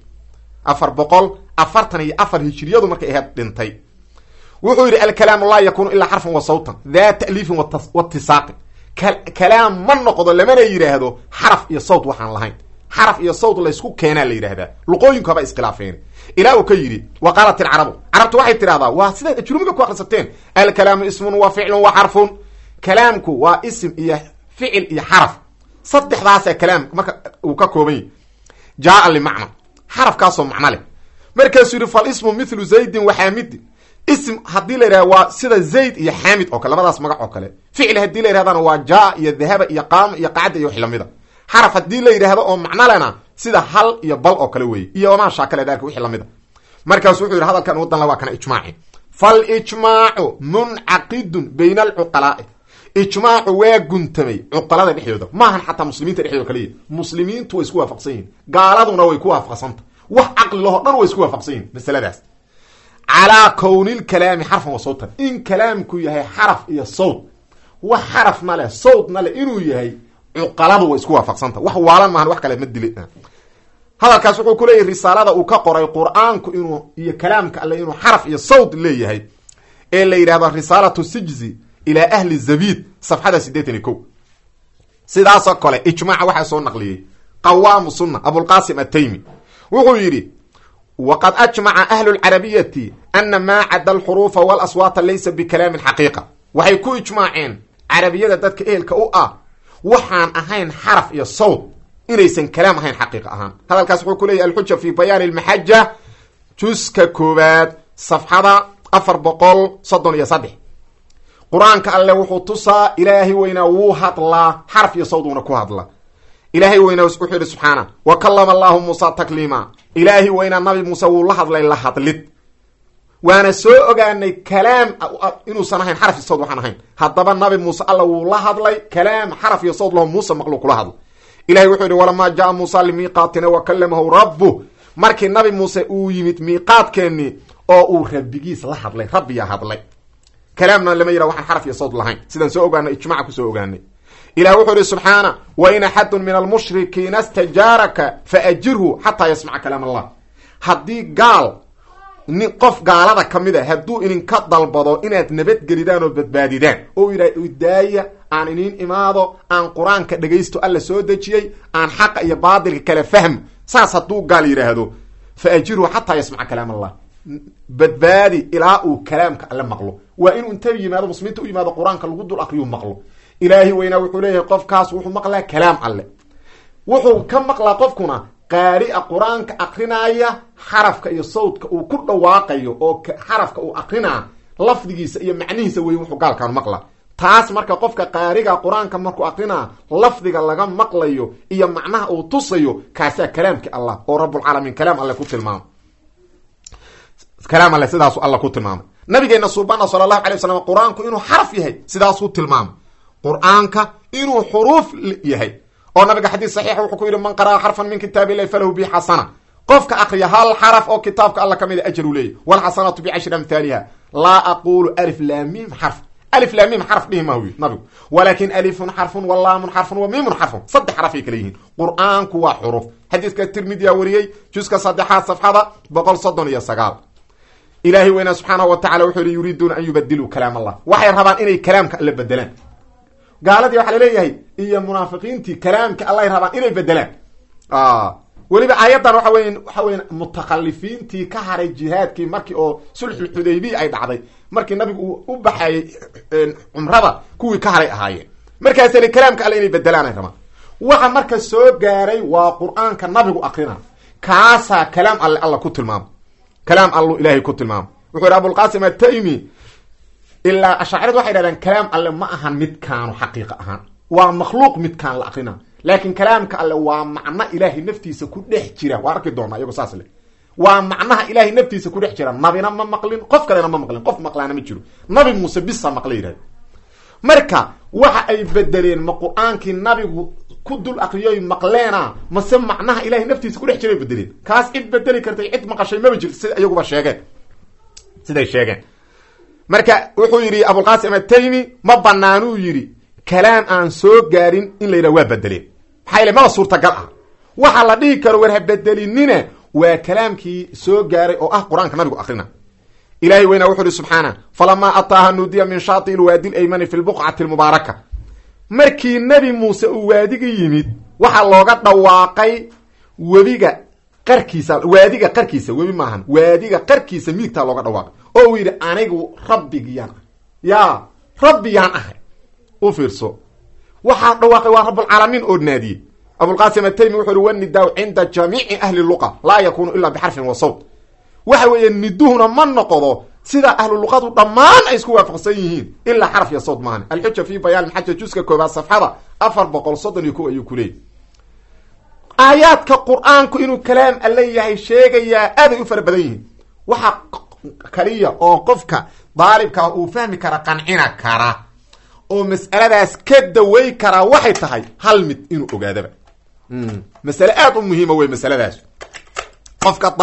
444 hijriyadu markay ahayd dhintay wuxuu yidhi alkalaamu laa yakunu ilaa xarfan wa sawtan daa ta'liifin watisaaqin kalaam ma noqdo lamana yidhaahdo xaraf iyo sawt waxaan lahayn xaraf iyo sawt laysku keenaa la yidhaahdaa luqooyinku haba iskhilaafeen ilaa uu ka yidhi wa qaalat ilcarabu carabtu waxay tidhahdaa waa sidaad ajrumiga ku akrisateen alkalaamu ismun wa ficlun wa xarfun kalaamku waa ism iyo ficil iyo xaraf saddexdaasa kalaam marka uu ka kooban yahy jaa limacna xarafkaasoo macno leh markaasuu yidhi fal ismu mithlu zaydin wa xaamidin ism haddii la yidhahda waa sida zayd iyo xaamid oo kale labadaas magac oo kale ficil haddii la yidhahdana waa jaa iyo dahaba iyo qaama iyo qacda iyo wix lamida xaraf haddii la yidhaahdo oo macno lena sida hal iyo bal oo kale weeye iyo wamaashaa kale daalka wixii lamida markaasu wuxuu yidhi hadalkan wadan la waa kana ijmaaci falijmaacu muncaqidun bayna alcuqalaa'i ijmaacu waa guntamay cuqalada dhexdooda maahan xataa muslimiinta dhexdooda kaliya muslimiintu way isku waafaqsan yihin gaaladuna way ku waafaqsanta wax caqli lahoo dhan way isku waafaqsan yihin masaladaas calaa kownilkalaami xarfan wa sawtan in kalaamku yahay xaraf iyo sawt wax xarafna leh sawtna leh inuu yahay cuqaladu way isku waafaqsanta wax waalan maahan wax kale ma dili hadalkaas wuxuu ku leeyahay risaalada uu ka qoray qur-aanku inuu iyo kalaamka alle inuu xaraf iyo sawt leeyahay ee la yidhahdo risaalatu sijzi ilaa ahli zabid safxada 81 sidaasoo kale ijmaaca waxaa soo naqliyey qawaamu sunna abulqasim ataymi wuxuu yidhi waqad ajmaca ahlu lcarabiyati ana maa cada alxuruufa walaswaata laysa bikalaamin xaqiiqa waxay ku ijmaaceen carabiyada dadka ehelka u ah waxaan ahayn xaraf iyo sawt inaysan kalaam ahayn xaqiiqa ahaan hadalkaas wuxuu ku leeyahy alxuja fi bayaani lmaxaja juska koowaad safxada 433 qur-aanka alle wuxuu tusaa ilaahay weynaa wuu hadlaa xaraf iyo sawt uuna ku hadla ilaahay weynaa wuxuu yidhi subxaana wa kallama allahu muusa takliima ilaahay weynaa nabi muuse wuu la hadlay la hadlid waana soo ogaanay kalaam inuusan ahayn xaraf iyo sawt waxaan ahayn haddaba nabi muuse alla wuu la hadlay kalaam xaraf iyo sawt laho muuse maqluu kula hadlo ilahay wuxuu yidhi walamaa jaa muusa limiiqaatina wa kallamahu rabbuh markii nabi muuse uu yimid miiqaadkeennii oo uu rabbigiis la hadlay rabbiyaa hadlay kalaamna lama yidhah waxaan xaraf iyo sawt lahayn sidaan soo ogaanay ijmaca kusoo ogaanay ilah wuxuu ihi subxaana wain axadun min almushrikiina istajaaraka faajirhu xataa yasmaca kalaam allah haddii gaal qof gaalada ka mid a hadduu idinka dalbado inaad nabadgelidaan oo badbaadidaan oo yidhah daaya aan iniin imaado aan qur-aanka dhegaysto alla soo dejiyey aan xaqa iyo baadilka kala fahmo saas hadduu gaal yidhaahdo faajirhu xataa yasmaca kalaam allah badbaadi ilaa uu kalaamka alle maqlo waa inuu inta yimaado muslimiinta u yimaado qur-aanka lagu dul akriyu maqlo ilaahay weynaa wuxuu leeyahay qofkaas wuxuu maqlaa kalaam alle wuxuu ka maqlaa qofkuna qaari'a qur-aanka akrinaya xarafka iyo sawtka uu ku dhawaaqayo oo xarafka uu akrinaa lafdigiisa iyo macnihiisa weyn wuxuu gaalkaan maqlaa taas marka qofka qaariga qur-aanka markuu akrinaa lafdiga laga maqlayo iyo macnaha uu tusayo kaasaa kalaamki allah oo rabbulcaalamiin kalaam alle ku tilmaamo kalaam alle sidaasu alla ku tilmaamay nabigeena subana sala allahu alay wasalam qur-aanku inuu xaraf yahay sidaasuu tilmaamay qur-aanka inuu xuruuf yahay oo nabiga xadiis saxiix wuxuu ku yidhi man qara'a xarfan min kitaabi illahi falahu bi xasana qofka akriya hal xaraf oo kitaabka alla ka mida ajar u leeyahy walxasanatu bicashri amhaaliha laa aqulu alif laamim xarf alif laamim xarf dhihi maahu yii nabigu walakin alifun xarfun walaamun xarfun wa miimun xarfun 3 xarafay kala yihiin qur-aanku waa xuruf xadiiska tirmidiya wariyey juska 3 safxada 139 ilaahay weynaa subxaanahu wa tacala wuxuu yihi yuriiduuna an yubadiluu kalaam allah waxay rabaan inay kalaamka alla bedelaan gaaladii waxaa laleeyahay iyo munaafiqiintii kalaamka allay rabaan inay bedelaan weliba aayaddan waxa weya mutakhalifiintii ka haray jihaadkii markii oo sulxulxudaybiya ay dhacday markii nabigu uu u baxayay cumrada kuwii ka haray ahaayeen markaas li kalaamka alle inay bedelaan ay rabaan waxa marka soo gaaray waa qur-aanka nabigu akrina kaasaa kalaam alle alla ku tilmaamo kalaam allu ilaahay ku tilmaamo wuxuu yidhi abulqasim ataymi ilaa ashaaciradu waxay dhahdeen kalaam alle ma ahan midkaanu xaqiiqa ahaan waa makhluuq midkaan la akrina laakiin kalaamka alle waa macno ilaahay naftiisa ku dhex jira waa arki doonaa iyagoo saas leh waa macnaha ilaahay naftiisa ku dhex jira nabina ma maqlin qof kalena ma maqlin qof maqlaana ma jiro nabi muuse bisa maqla yidhahda marka waxa ay bedeleen ma qur-aankii nabigu ku dul akriyoy maqleena mase macnaha ilaahay naftiisa ku dhex jiray bedeleen kaas cid bedeli kartay cid maqashay maba jirto sida iyaguba sheegeen siday sheegeen marka wuxuu yidhi abulqasim ataymi ma banaanuu yidhi kalaam aan soo gaarin in la yidhaha waa bedeleen maxaa yele maba suurtagal ah waxa la dhihi karo war ha bedelinina waa kalaamkii soo gaaray oo ah qur-aanka nabigu akrina ilahay weynaa wuxu uhi subxaana falamaa ataaha nuudiya min shaati lwaadi laymani fi lbuqcati lmubaaraka markii nebi muuse uu waadiga yimid waxaa looga dhawaaqay webiga qarkiisa waadiga qarkiisa webi maahan waadiga qarkiisa midigtaa looga dhawaaqay oo uu yidhi anigu rabbigiyaan yaa rabbiyaan ahay u fiirso waxaa dhawaaqay waa rabbulcaalamiin oo naadiyey abulqaasim ataymi wuxu uhi wanidaa cinda jamiici ahli luqa laa yakunu ilaa bixarfin wa sawt waxa weeye niduhuna ma noqdo sida ahlu luqadu dhammaan ay isku waafaqsan yihiin ilaa xarf iyo sawt maahan alxuja fi bayaan xaja juska koobaad safxada 431 ayuu ku leeyay aayaadka qur-aanku inuu kalaam alle yahay sheegayaa aaday u fara badan yihiin waxa kaliya oo qofka daalibka uu fahmi kara qancina kara oo mas'aladaas ka daway kara waxay tahay hal mid inuu ogaadaba mas'ale aad u muhiima way mas'aladaas qofka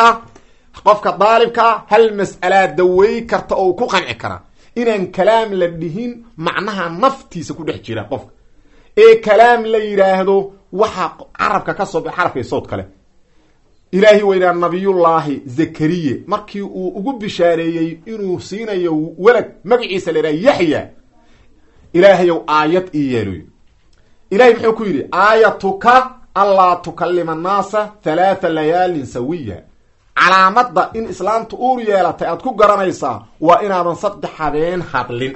daalibka hal mas'ala daway karta oo ku qanci kara inaan kalaam la dhihin macnaha naftiisa ku dhex jira qofka ee kalaam la yiraahdo waxa carabka ka soo baxay xarafka sawt kale ilaahi weynaa nabiyullaahi zakariya markii uu ugu bishaareeyay inuu siinayo walad magaciisa la yiraahdo yaxya ilaahayow aayad ii yeeluy ilaahay muxuu ku yidhi aayatuka allaa tukallima annaasa 3 layaalin sawiya calaamada in islaamtu uur yeelatay aad ku garanaysaa waa inaadan 3 habeen hadlin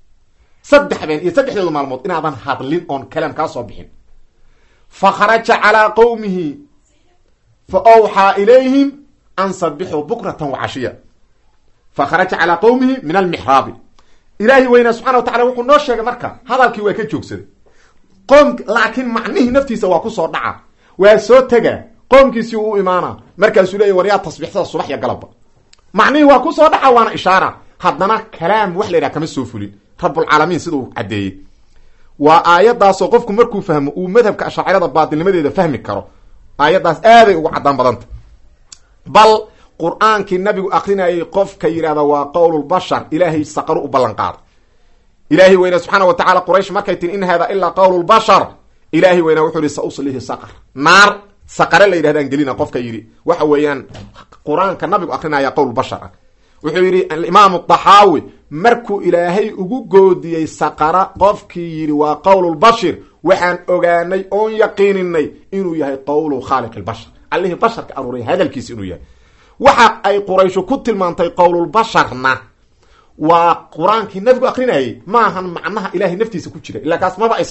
3 habeen iyo 3 maalmood inaadan hadlin oon kalaam kaa soo bixin fa kharaja calaa qowmihi fa awxaa ilayhim an sabbixuu bukratan wa cashiya fa kharaja calaa qowmihi min almixraabi ilaahi weynaa subxana wa tacala wuxuu noo sheegay marka hadalkii waa ka joogsaday qoom laakiin macnihii naftiisa waa kusoo dhaca waa soo tegaa qoomkiisii uu imaana markaasuu leeyahy war yaa tasbiixsada subax iyo galabba macnihii waa kusoo dhaca waana ishaara haddana kalaam wax la yidhaha kama soo fulin rabbulcaalamiin siduu caddeeyey waa aayadaasoo qofku markuu fahmo uu madhabka ashaacirada baatilnimadeeda fahmi karo aayaddaas aaday ugu caddaan badanta bal qur-aankii nabigu akrinayay qofka yidhahda waa qowlulbashar ilaahay saqaru u ballan qaada ilaahay weynaa subxaana wa tacala quraysh markay tin in hada ilaa qowlulbashar ilaahay weynaa wuxuu yihi sa uslihi saqar naar saqare la yidhahdaan gelina qofka yidhi waxa weeyaan qur-aanka nabigu akrinaya qowlulbashar ah wuxuu yidhi alimaamu daxaawi markuu ilaahay ugu goodiyey saqara qofkii yidhi waa qowlulbashir waxaan ogaanay oon yaqiininay inuu yahay qowlu khaaliq ilbashar allihii basharka aruuray hadalkiisa inuu yahay waxa ay qurayshu ku tilmaantay qowlulbasharna waa qur-aankii nabigu akrinayay maahan macnaha ilaahay naftiisa ku jira ilaa kaas maba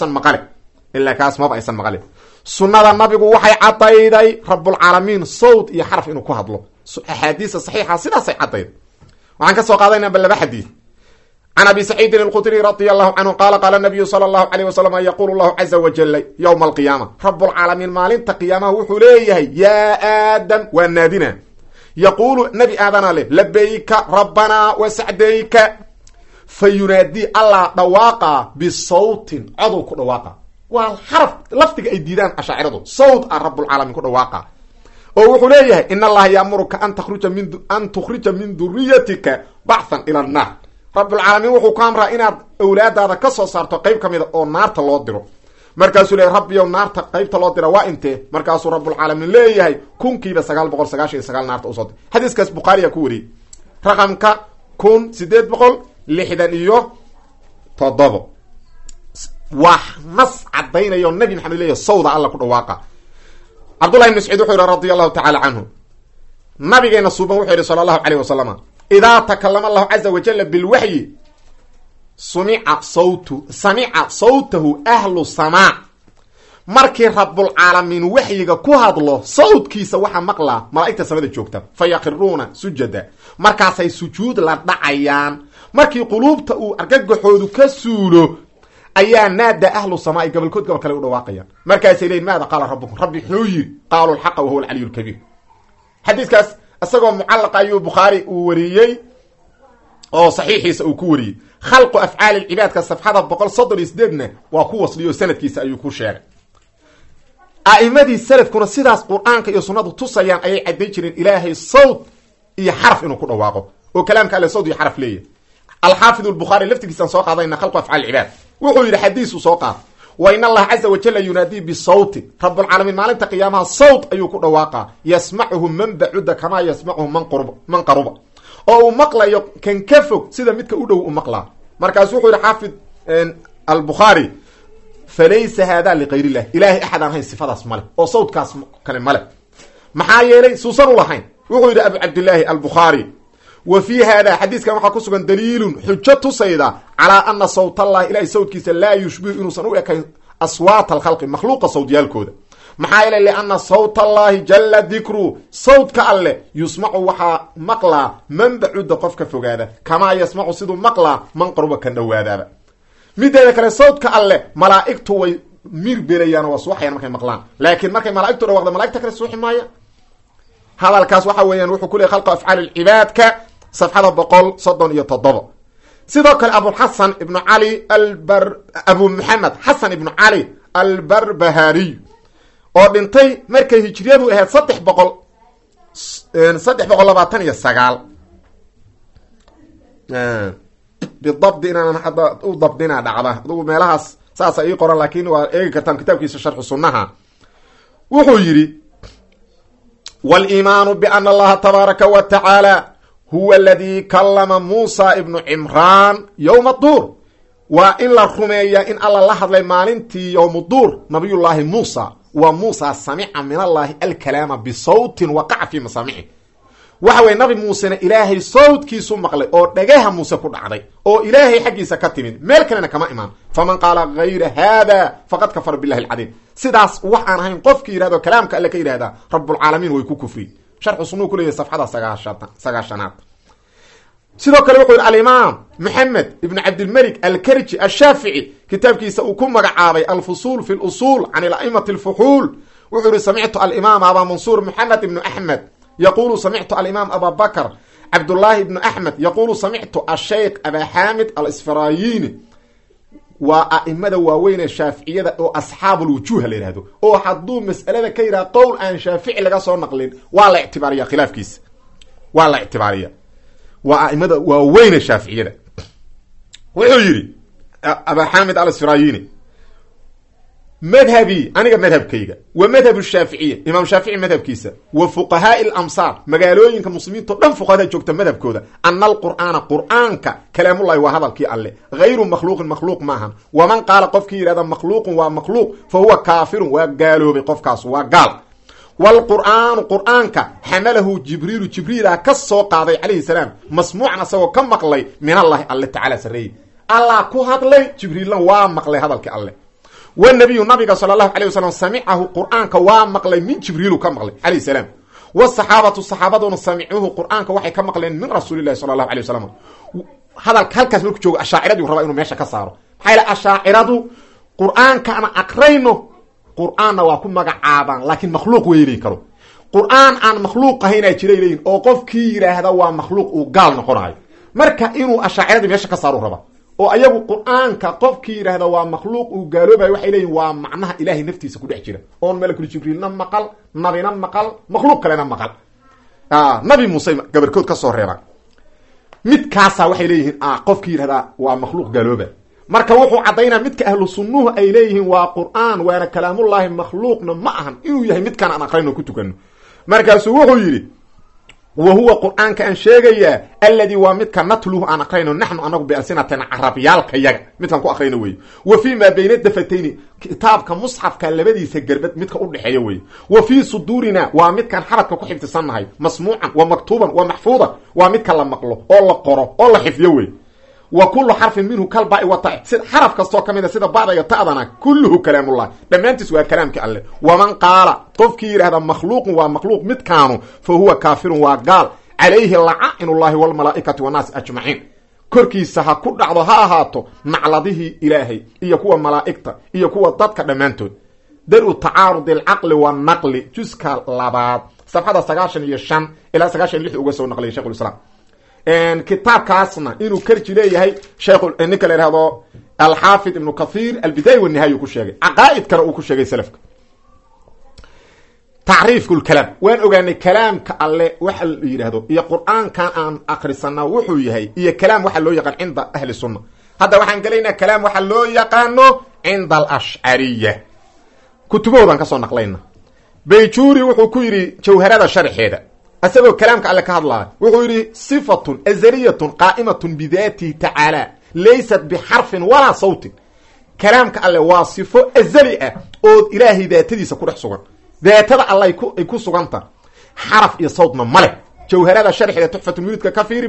aysan maqale sunnada nabigu waxay caddayday rabbulcaalamiin sawt iyo xaraf inuu ku hadlo axaadiisa saxiixa sidaasay caddayday waxaan ka soo qaadayna bal 2 xadiid can abi saciidin alqudri radi allahu canhu qaala qaala nabiyu sala allahu alayh wasalam yaqulu llahu caza wajala yowma alqiyaama rabbulcaalamiin maalinta qiyaamaha wuxuu leeyahay yaa aadam waa naadina yaquulu nabi aadana leh labayka rabbanaa wasacdayka fa yunaadii allah dhawaaqa bisawtin codow ku dhawaaqa waa xaraf lafdiga ay diidaan ashaaciradu sawt ah rabbulcaalamiin ku dhawaaqa oo wuxuu leeyahay in allaha yaamuruka an tukhrija min duriyatika baxhan ila annaar rabbulcaalamiin wuxuu ku amraa inaad awlaadaada ka soo saarto qayb ka mida oo naarta loo diro markaasuu leeyahy rabbiyow naarta qaybta loo dira waa intee markaasuu rabbulcaalamiin leeyahay kunkiiba 999 naarta usoo dir xadiiskaas bukhaariya ku wariyey raqamka 1867 waa nas caddaynayo nabi maxamed leeyahy sawda alla ku dhawaaqa cabdullahi ibn mascuud wuxuu yihi radi allahu tacala canhu nabigeena suuban wuxuu yihi sala allahu calayh wasalam idaa takalama allahu caza wajala bilwaxyi samica sawtahu ahlu samaa markii rabbulcaalamiin waxyiga ku hadlo sawdkiisa waxaa maqlaa malaa'igta samada joogta fa yaqiruuna sujada markaasay sujuud la dhacayaan markii quluubta uu argagaxoodu ka suulo ayaa naada ahlu samaa gobolkood gobol kale u dhawaaqayaan markaasay leeyiin maada qaala rabbukum rabbi wuxuu yiri qaalu alxaqa wahuwa alcaliyu lkabiir xadiiskaas isagoo mucallaqa ayuu bukhaari uu wariyey oo saxiixiisa uu ku wariyey khalqu afcaali lcibaadka safxada 138 waa ku wasliyo sanadkiisa ayuu ku sheegay a'imadii salafkuna sidaas qur-aanka iyo sunnadu tusayaan ayay cadday jireen ilaahay sawt iyo xaraf inuu ku dhawaaqo oo kalaamka alle sawt iyo xaraf leeyahay alxaafid albukhaari laftigiisaan soo qaadayna khalqu afcaali lcibaad wuxuu yidhi xadiisu soo qaad wa in allaha caza wajalla yunaadii bisawti rabulcaalamiin maalinta qiyaamaha sawt ayuu ku dhawaaqaa yasmacuhu man bacuda kamaa yasmacuhu man qaruba oo uu maqlayo kan ka fog sida midka u dhow u maqlaa markaasu wuxuu yidhi xaafid albukhaari falaysa hada ligayr illah ilahay axad aan hayn sifadaas male oo sawtkaas kale male maxaa yeelay suusan u lahayn wuxuu yidhi abu cabdillaahi albukhaari wa fii hada xadiiskan waxaa ku sugan daliilun xujo tusayda calaa ana sawt allahi ilahay sawtkiisa laa yushbihu inuusan u ekayn aswaat alkhalqi makhluuqa sawtyaalkooda maxaa yeelay lianna sawt allahi jalla dikru sawtka alleh yusmacu waxaa maqlaa man bacuda qofka fogaada kamaa yasmacu siduu maqlaa man qaruba kan dhowaadaaba mideeda kale sawtka alleh malaa'igtu way mir belayaan oo waa suuxayaan markay maqlaan laakiin markay malaa'igtu dhawaaqda malaigta kale suuxi maaya hadalkaas waxa weeyaan wuxuu ku leeyay khalqa afcaal alcibaadka safxada 137 sidoo kale abuxasan ibnu cali abu maxamed xasan ibnu cali albarbahariy oo dhintay markay hijriyadu ahayd 329 bidabdi inaan hadda u dabdina dhacda adugu meelahaas saasa ii qoran laakiin waa eegi kartaan kitaabkiisa sharxu sunnaha wuxuu yidhi waliimaanu biana allaha tabaaraka wa tacaala huwa aladii kallama muusa ibnu cimraan yowma duur waa in la rumeeyaa in alla la hadlay maalintii yowmu duur nabiyullaahi muusa wa muusa samica min allahi alkalaama bisawtin waqaca fii masaamici waxa weye nabi muusena ilaahay sawtkiisu maqlay oo dhagaha muuse ku dhacday oo ilaahay xaggiisa ka timid meel kalena kama imaan faman qaala gayra hada faqad kafara billahi alcadiim sidaas waxaan ahayn qofkii yidhahdo kalaamka alle ka yidhahdaa rabulcaalamiin way ku kufri sharxu sunuu ku leeyahay safxada 9 sidoo kale wuxuu yidhi alimaam maxamed ibn cabdilmalik alkarji ashaafici kitaabkiisa uu ku magacaabay alfusuul fi lusuul can ilaimati alfuxuul wuxuu yihi samictu alimaam abaa mansuur maxamed ibnu axmed yaqulu samictu alimaam aba bakr cabdullaahi ibnu axmed yaqulu samictu asheikh abaa xaamid alisfarayini waa a'imada waaweyn ee shaaficiyada oo asxaabulwujuuha la yihahdo oo hadduu mas'alada ka yidhaha qowl aan shaafici laga soo naqlin waa la ictibaariya khilaafkiisa waa la ictibaariya waa a'imada waaweyn ee shaaficiyada wuxuu yidhi abaa xaamid alisfarayini madhabi aniga madhabkayga wa madhab shaaficiya imaam shaafici madhabkiisa wa fuqahaai lamsaar magaalooyinka muslimiinto dhan fuqahada joogta madhabkooda ana alqur'aana qur'aanka kalaamullahi waa hadalkii alle hayru makhluuqin makhluuq maahan waman qaala qofkii yidhahda makhluuqun waa makhluuq fa huwa kaafirun waa gaaloobay qofkaas waa gaal waalqur'aanu qur'aanka xamalahu jibriilu jibriila ka soo qaaday calayhi salaam masmuucan asagoo ka maqlay min allahi alle tacaala sarreeyey allah ku hadlay jibriilna waa maqlay hadalkii alle wnabiyu nabiga sala allahu alay wasalam samicahu qur'aanka waa maqlay min jibriilu ka maqlay calayh salaam wasaxaabatu saxaabaduna samicuuhu qur'aanka waxay ka maqleen min rasuulillahi sala allahu alay wasalam hadalka halkaas markuu joogo ashaaciradiu rabaa inuu meesha ka saaro maxaa yaele ashaaciradu qur'aanka aan aqrayno qur'aanna waa ku magacaabaan laakiin makhluuq weylay karo qur'aan aan makhluuq ahaynaa jiray leeyihin oo qofkii yidhaahda waa makhluuq uu gaal noqonayo marka inuu ashaaciradii meesha ka saaru raba oo ayagu qur'aanka qofkii yidhaahda waa makhluuq uu gaaloobayo waxay leeyihin waa macnaha ilaahay naftiisa ku dhex jira oon malakul jibriilna maqal nabina maqal makhluuq kalena maqal nabi muuse gabarkood ka soo reebaan midkaasaa waxay leeyihiin qofkii yidhahdaa waa makhluuq gaalooba marka wuxuu caddaynaa midka ahlu sunnuhu ay leeyihiin waa qur'aan waana kalaamullaahi makhluuqna ma ahan inuu yahay midkaan aan aqrayno ku tukano markaasuu wuxuu yidhi wa huwa qur'aanka aan sheegayaa alladii waa midka natluhu aan aqrayno naxnu anagu bialsinatina carabyaalka yaga midkaan ku aqrayno weye wa fii maa bayna dafatayni kitaabka musxafka labadiisa gerbad midka u dhexeeya weye wa fii suduurina waa midkaan xabadka ku xifdisannahay masmuucan wa maktuuban wa maxfuudan waa midka la maqlo oo la qoro oo la xifdiyo weye wa kullu xarfin minhu kalbai wa ta sida xaraf kastoo ka mid a sida ba'da iyo ta'dana kulluhu kalaamullahi dhammaantiis waa kalaamka alle waman qaala qofkii yidhahda makhluuqun waa makhluuq midkaanu fa huwa kaafirun waa gaal calayhi lacaa'inullahi walmalaa'ikati wannaasi ajmaciin korkiisa ha ku dhacdo ha ahaato nacladihii ilaahay iyo kuwa malaa'igta iyo kuwa dadka dhammaantood dar-u tacaarudi alcaqli wanaqli juska 2 safxada 95 ilaa 96 uga soo naqliyay sheikhulislaam kitaabkaasna inuu karji leeyahay ninka la ihahdo alxaafid ibnu kathir albidaaya wanihaaya ku sheegay caqaa'idkana uu ku sheegay salafka tacriifku lkalaam waan ogaanay kalaamka alle waxa la yidhaahdo iyo qur'aankan aan akrisanaa wuxuu yahay iyo kalaam waxa loo yaqaan cinda ahli sunna hadda waxaan gelaynaa kalaam waxa loo yaqaano cinda alashcariya kutubahoodan kasoo naqlayna bayjuuri wuxuu ku yidhi jawharada sharxeeda isagoo kalaamka alle ka hadlaya wuxuu yidhi sifatun azaliyatun qaa'imatun bidaatihi tacaala laysat bixarfin walaa sawtin kalaamka alle waa sifo azali ah oo ilaahay daatadiisa ku dhex sugan daatada alle ay ku suganta xaraf iyo sawtna male jawharada sharxeeda tuxfatulmuridka ka fiiri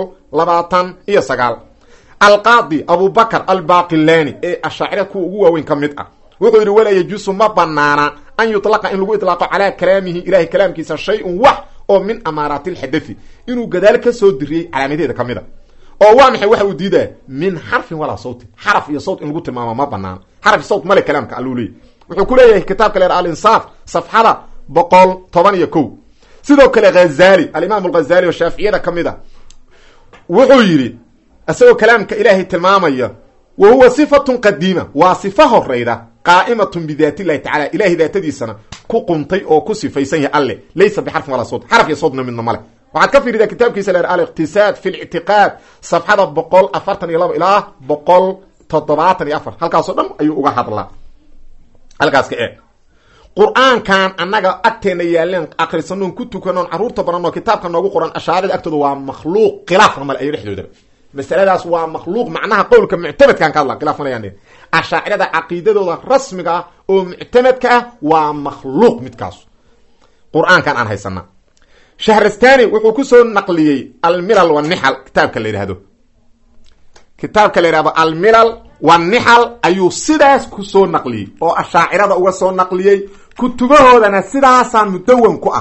129 alqaadi abubakr albaqilani ee ashaacira kuwa ugu waaweyn ka mid ah wuxuu yidhi walaa yajuusu ma banaana an yutlaqa in lagu itlaaqo calaa kalaamihi ilahay kalaamkiisa shay-un wax oo min amaaraati lxadai inuu gadaal ka soo diriyey calaamadeeda ka mid a oo waa maxay waxa uu diidaya min xarfin walaa sawtin xaraf iyo sawt in lagu tilmaamo ma banaana xaraf iyo sawt male kalaamka alluu leeyay wuxuu ku leeyahay kitaabka leer alinsaaf safxada 111 sidoo kale ghazali alimaam alghazali oo shaaficiyada ka mid a wuxuu yidhi isagoo kalaamka ilaahay tilmaamaya wa huwa sifatun qadiima waa sifa horeyda qaa'imatun bidaati illahi tacala ilahay daatadiisana ku quntay oo ku sifaysan yahay alle laysa bixarfin walaa sawt xaraf iyo sawtna midna male waxaad ka fiiridaa kitaabkiisa leer al-iqtisaad fi lictiqaad safxada 142 ilaa 174 halkaasoo dhan ayuu uga hadlaa halkaas ka qur-aankan annaga agteena yaaleen akrisanoon ku tukanoon carruurta baranoo kitaabka noogu qoran ashaarada agtooda waa makhluuq khilaafna male ayo dhexdooda masaladaas waa makhluuq macnaha qowlka muctamadkaan ka hadla khilaaf malayaan ashaacirada caqiidadooda rasmiga ah oo muctamadka ah waa makhluuq midkaas qur-aankan aan haysana shahrastani wuxuu ku soo naqliyey almilal wanixal kitaabka la yidhahdo almilal wanixal ayuu sidaas ku soo naqliyey oo ashaacirada uga soo naqliyey kutubahoodana sidaasaa mudawan ku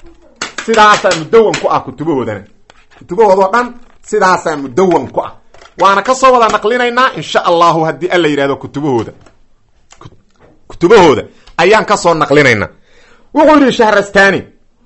ah kutubahoodao dhan sidaasaa mudawan ku ah waana ka soo wada naqlinaynaa insha allahu haddii alla yidhahdo kutubahooda ayaan ka soo naqlinaynaa wuxuu yidhi shahrastani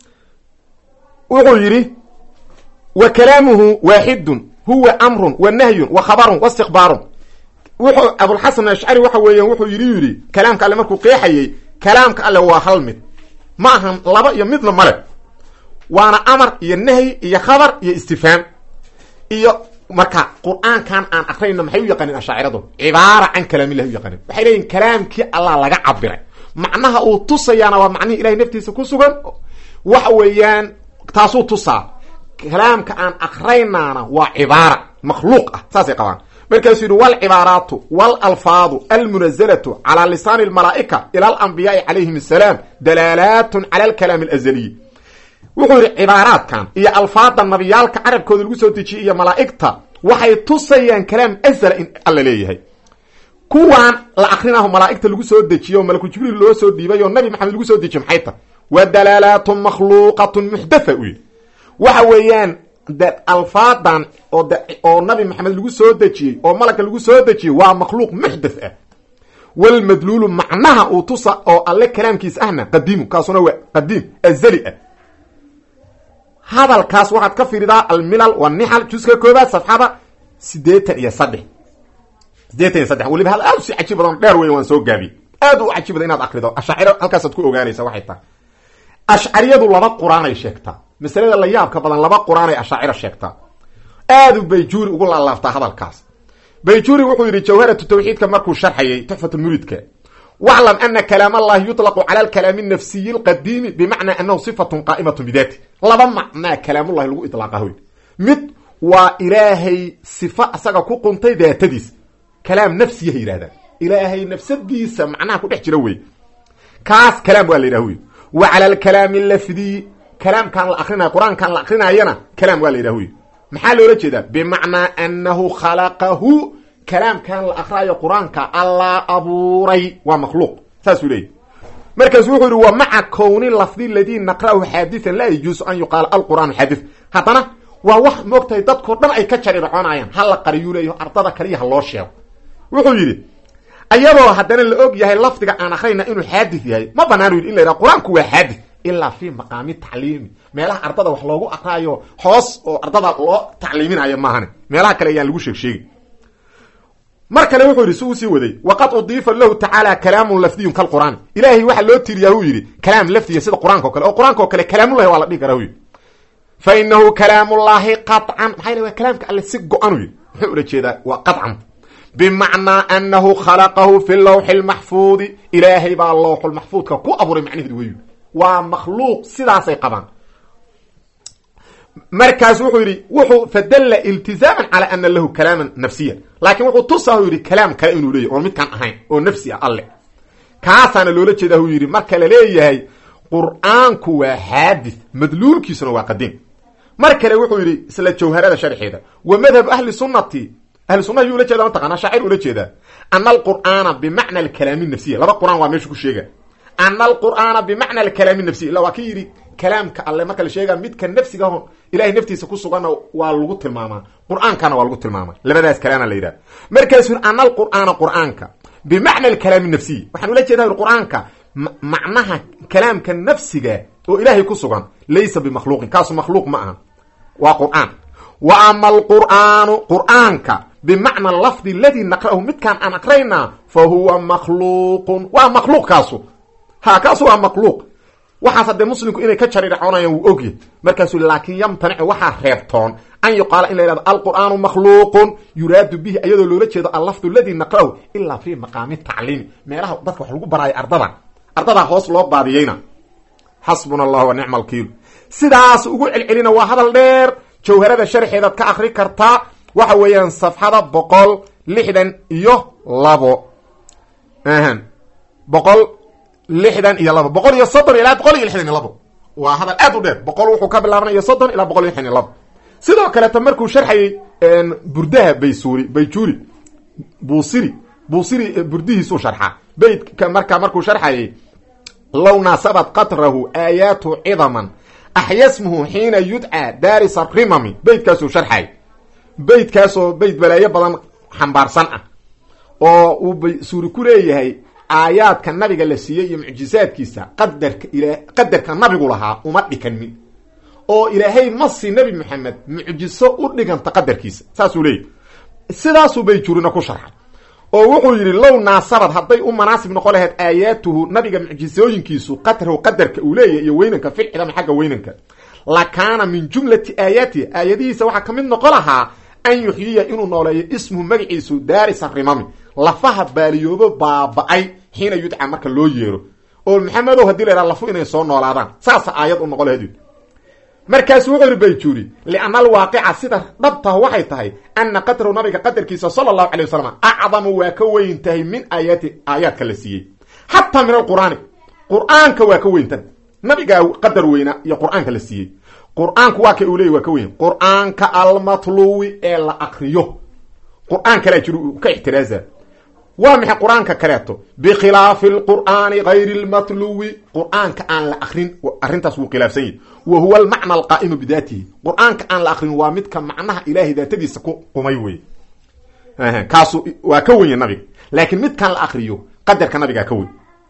wuxuu yidhi wa kalaamuhu waaxidun huwa amrun wa nahyun wa khabarun wa istikhbaarun wuxuu abulxasan ashcari waxa weeyaan wuxuu yidhi kalaamka alle markuu qeexayey kalaamka alle waa hal mid ma ahan laba iyo midna male waana amar iyo nahyi iyo khabar iyo istifhaam iyo marka qur-aankan aan akrayno maxay u yaqaaniin ashaaciradu cibaara can kalaamillahi u yaqaaniin waxay leeyihin kalaamkii allah laga cabiray macnaha uu tusayaana waa macnihii ilahay naftiisa ku sugan waxa weeyaan taasuu tusaa kalaamka aan akraynaana waa cibaara makhluuq ah saasay qabaan markaasuu yidhi walcibaaraatu walalfaadu almunazalatu calaa lisaani almalaa'ika ila alambiyaai calayhim assalaam dalaalaatun cala alkalaami alazaliyi wuxuu yidhi cibaaraadkan iyo alfaada nabiyaalka carabkooda lagu soo dejiyey iyo malaa'igta waxay tusayaan kalaam azala in alla leeyahay kuwaan la akrinaho malaa'igta lagu soo dejiye oo malaku jibriil loo soo dhiibay oo nabi maxamed lagu soo dejiye maxay tahay wa dalaalaatun makhluuqatun muxdatha u yidhi waxa weeyaan alfaadan oo nabi maxamed lagu soo dejiyey oo malagka lagu soo dejiyey waa makhluuq muxdath ah walmadluulu macnaha uu tusa oo alle kalaamkiis ahna qadiimu kaasuna waa qadiim azali ah hadalkaas waxaad ka fiiridaa almilal wanixal juska koobaad safxada 83 weliba hal aad si cajiib badan dheer weyn waan soo gaabiyey aad u cajiib badan inaad akrido ashaaciro halkaasaad ku ogaanaysa waxay tahay ashcariyadu laba quraan ay sheegtaa masalada la yaabka badan laba quraan ay ashaaciro sheegtaa aad u bayjuuri ugu laalaaftaa hadalkaas bayjuuri wuxuu yidhi jawharatu tawxiidka markuu sharxayay tuxfatulmuridka waclam ana kalaam allahi yuطlaqu cala alkalaami الnafsiyi اlqadiimi bimacnaa anahu sifatun qaa'imatun bidaati laba macnaa kalaamullahi lagu iطlaaqa wey mid waa ilaahay sifa asaga ku quntay daatadiisa kalaam nafsiyaha yidhahdaan ilaahay nafsadiisa macnaha ku dhex jira wey kaas kalaam waa la yidhah wey wa cala alkalaami lafdiyi kalaamkaan la akrinayo qur-aankaan la akrinayana kalaam waa la yidhah wey maxaa loola jeedaa bimacnaa anahu khalaqahu kalaamkan la akraayo qur-aanka allaa abuuray waa makhluuq saasuu leeyahy markaasu wuxuu yihi wa maca kowni lafdi ladii naqra'ahu xaadian laa yajuusu an yuqaala alqur'aanu xaadi haddana waa wax moogtahay dadkao dhan ay ka jarircoonayaan ha la qariyuu leeyaho ardada kaliya ha loo sheego wuxuu yidhi ayadoo haddana la og yahay lafdiga aan akrayna inuu xaadid yahay ma banaanu yidhi in la yidhaha qur-aanku waa xaadid ilaa fii maqaami tacliimi meelaha ardada wax loogu akraayo hoos oo ardada loo tacliiminayo maahane meelaha kale ayaan lagu sheegsheegi mar kale wuxuu yidhi si uu sii waday waqad udiifa lahu tacaala kalaamun lafdiyun kalqur'aan ilaahay waxaa loo tiiriyaa uu yidhi kalaam lafdiya sida qur-aanka o kale oo qur-aanka oo kale kalaamullahi waa la dhihi karaa u yidhi fa inahu kalaamullaahi qaطcan maxaa yl waa kalaamka alle si go-an u yidhi muxuu ula jeedaa waa qaطcan bimacnaa anahu khalaqahu fi lawxi lmaxfuudi ilaahay baa lawxulmaxfuudka ku abuuray macnaheedu weyu waa makhluuq sidaasay qabaan. markaas wuxuu yidhi wuxuu fadalla iltizaaman calaa ana lahu kalaaman nafsiyan laakiin wuxuu tusaa u yidhi kalaam kale inuu leeyahy oon midkaan ahayn oo nafsi ah alle kaasaana loola jeedaa uu yidhi marka la leeyahay qur'aanku waa xaadith madluulkiisuna waa qadiim. mar kale wuxuu yidhi isla jawharada sharxeeda wa madhab ahli sunnati ahli sunnaha yuu ula jeeda mataqaanaa shaacir ula jeedaa ana alqur'aana bimacna alkalaami nafsiya laba qur'aan waa meesha ku sheega ana alqur'aana bimacna alkalaami nafsiya illa waa ka yidhi kalaamka alle marka la sheegaa midka nafsiga hon ilahay naftiisa ku suganna waa lagu tilmaamaa qur'aankana waa lagu tilmaamaa labadaas kalaana la yidhaha markaasuu ana alqur'aana qur'aanka bimacna alkalaami nafsiy waxaan ula jeedaa qur'aanka macnaha kalaamka nafsiga oo ilaahay ku sugan laysa bimakhluuqin kaasu makhluuq ma aha waa qur'aan wa ama alqur'aanu qur'aanka bimacna lafdi aladii naqra'ahu midkaan aan aqraynaa fa huwa makhluuqun waa makhluuq kaasu ha kaasu waa makhluuq waxaas haddee muslimku inay ka jarirxoonayaan wuu ogyahy markaasuu laakiin yamtanicu waxaa reebtoon an yuqaala in la yihahdo alqur'aanu makhluuqun yuraadu bihi iyadoo loola jeedo allafdu aladii naqra'ahu ilaa fii maqaami tacliimi meelaha dadka wax lagu baraayo ardadaa hoos loo baadiyeyna xasbuna allah wa nicma alkiil sidaas ugu celcelina waa hadal dheer jawharada sharxeedaad ka akri kartaa waxa weeyaan safxada 162 162 ilaa 162 waa hadal aad u dheer 100 wuxuu ka bilaabanaya 30 ilaa 162 sidoo kaleeta markuu sharxayay burdaha bayjuuri buusiri burdihiisuu sharxa beydka markuu sharxayay low naasabat qatrahu aayaatu cidaman axyasmuhu xiina yudcaa daaris arimami beydkaasuu sharxay beydkaasoo beyd balaayo badan xambaarsan ah oo uu baysuuri ku leeyahay aayaadka nabiga la siiyey iyo mucjizaadkiisa qadarka nabigu lahaa uma dhikanin oo ilaahay masi nebi maxamed mucjiso u dhiganta qadarkiisa saasuu leeyahy sidaasuu bayjuurina ku sharxay oo wuxuu yidhi low naasabad hadday u manaasib noqon lahayd aayaatuhu nabiga mucjisooyinkiisu qatrahu qadarka uu leeyahy iyo weynanka filcidama xagga weynanka la kaana min jumlati aayaatihi aayadihiisa waxaa ka mid noqon lahaa an yuxyiya inuu nooleeyo ismuhu magaciisu daaris arimami lafaha baaliyoobo baaba-ay xiina yudca marka loo yeero oo maxamedow hadii la yhaha lafu inay soo noolaadaan saasa aayad u noqon lahayd markaasu wuxuu yidhi bayjuuri lianna alwaaqica sida dhabtah waxay tahay ana qadrahu nabiga qadarkiisa sala allahu calay wasalam acdamu waa ka weyn tahay min aayaadka la siiyey xataa min alqur'aani qur'aanka waa ka weyntan nabigaa qadar weyna iyo qur'aanka la siiyey qur'aanku waa ka uu leeyay waa ka weyn qur'aanka almatluwi ee la akriyo qur'aan kalea jiro ka ixtiraaza waa maxay qur'aanka kaleeto bikhilaafi alqur'aani gayri almatluwi qur'aanka aan la akrin arrintaas wuu khilaafsan yahy wa huwa almacna alqaa'imu bidaatihi qur'aanka aan la akrin waa midka macnaha ilaahay daatadiisa ku qumay wey kaasu waa ka wenya nabiga laakiin midkaan la akriyo qadarka nabigaa ka weyn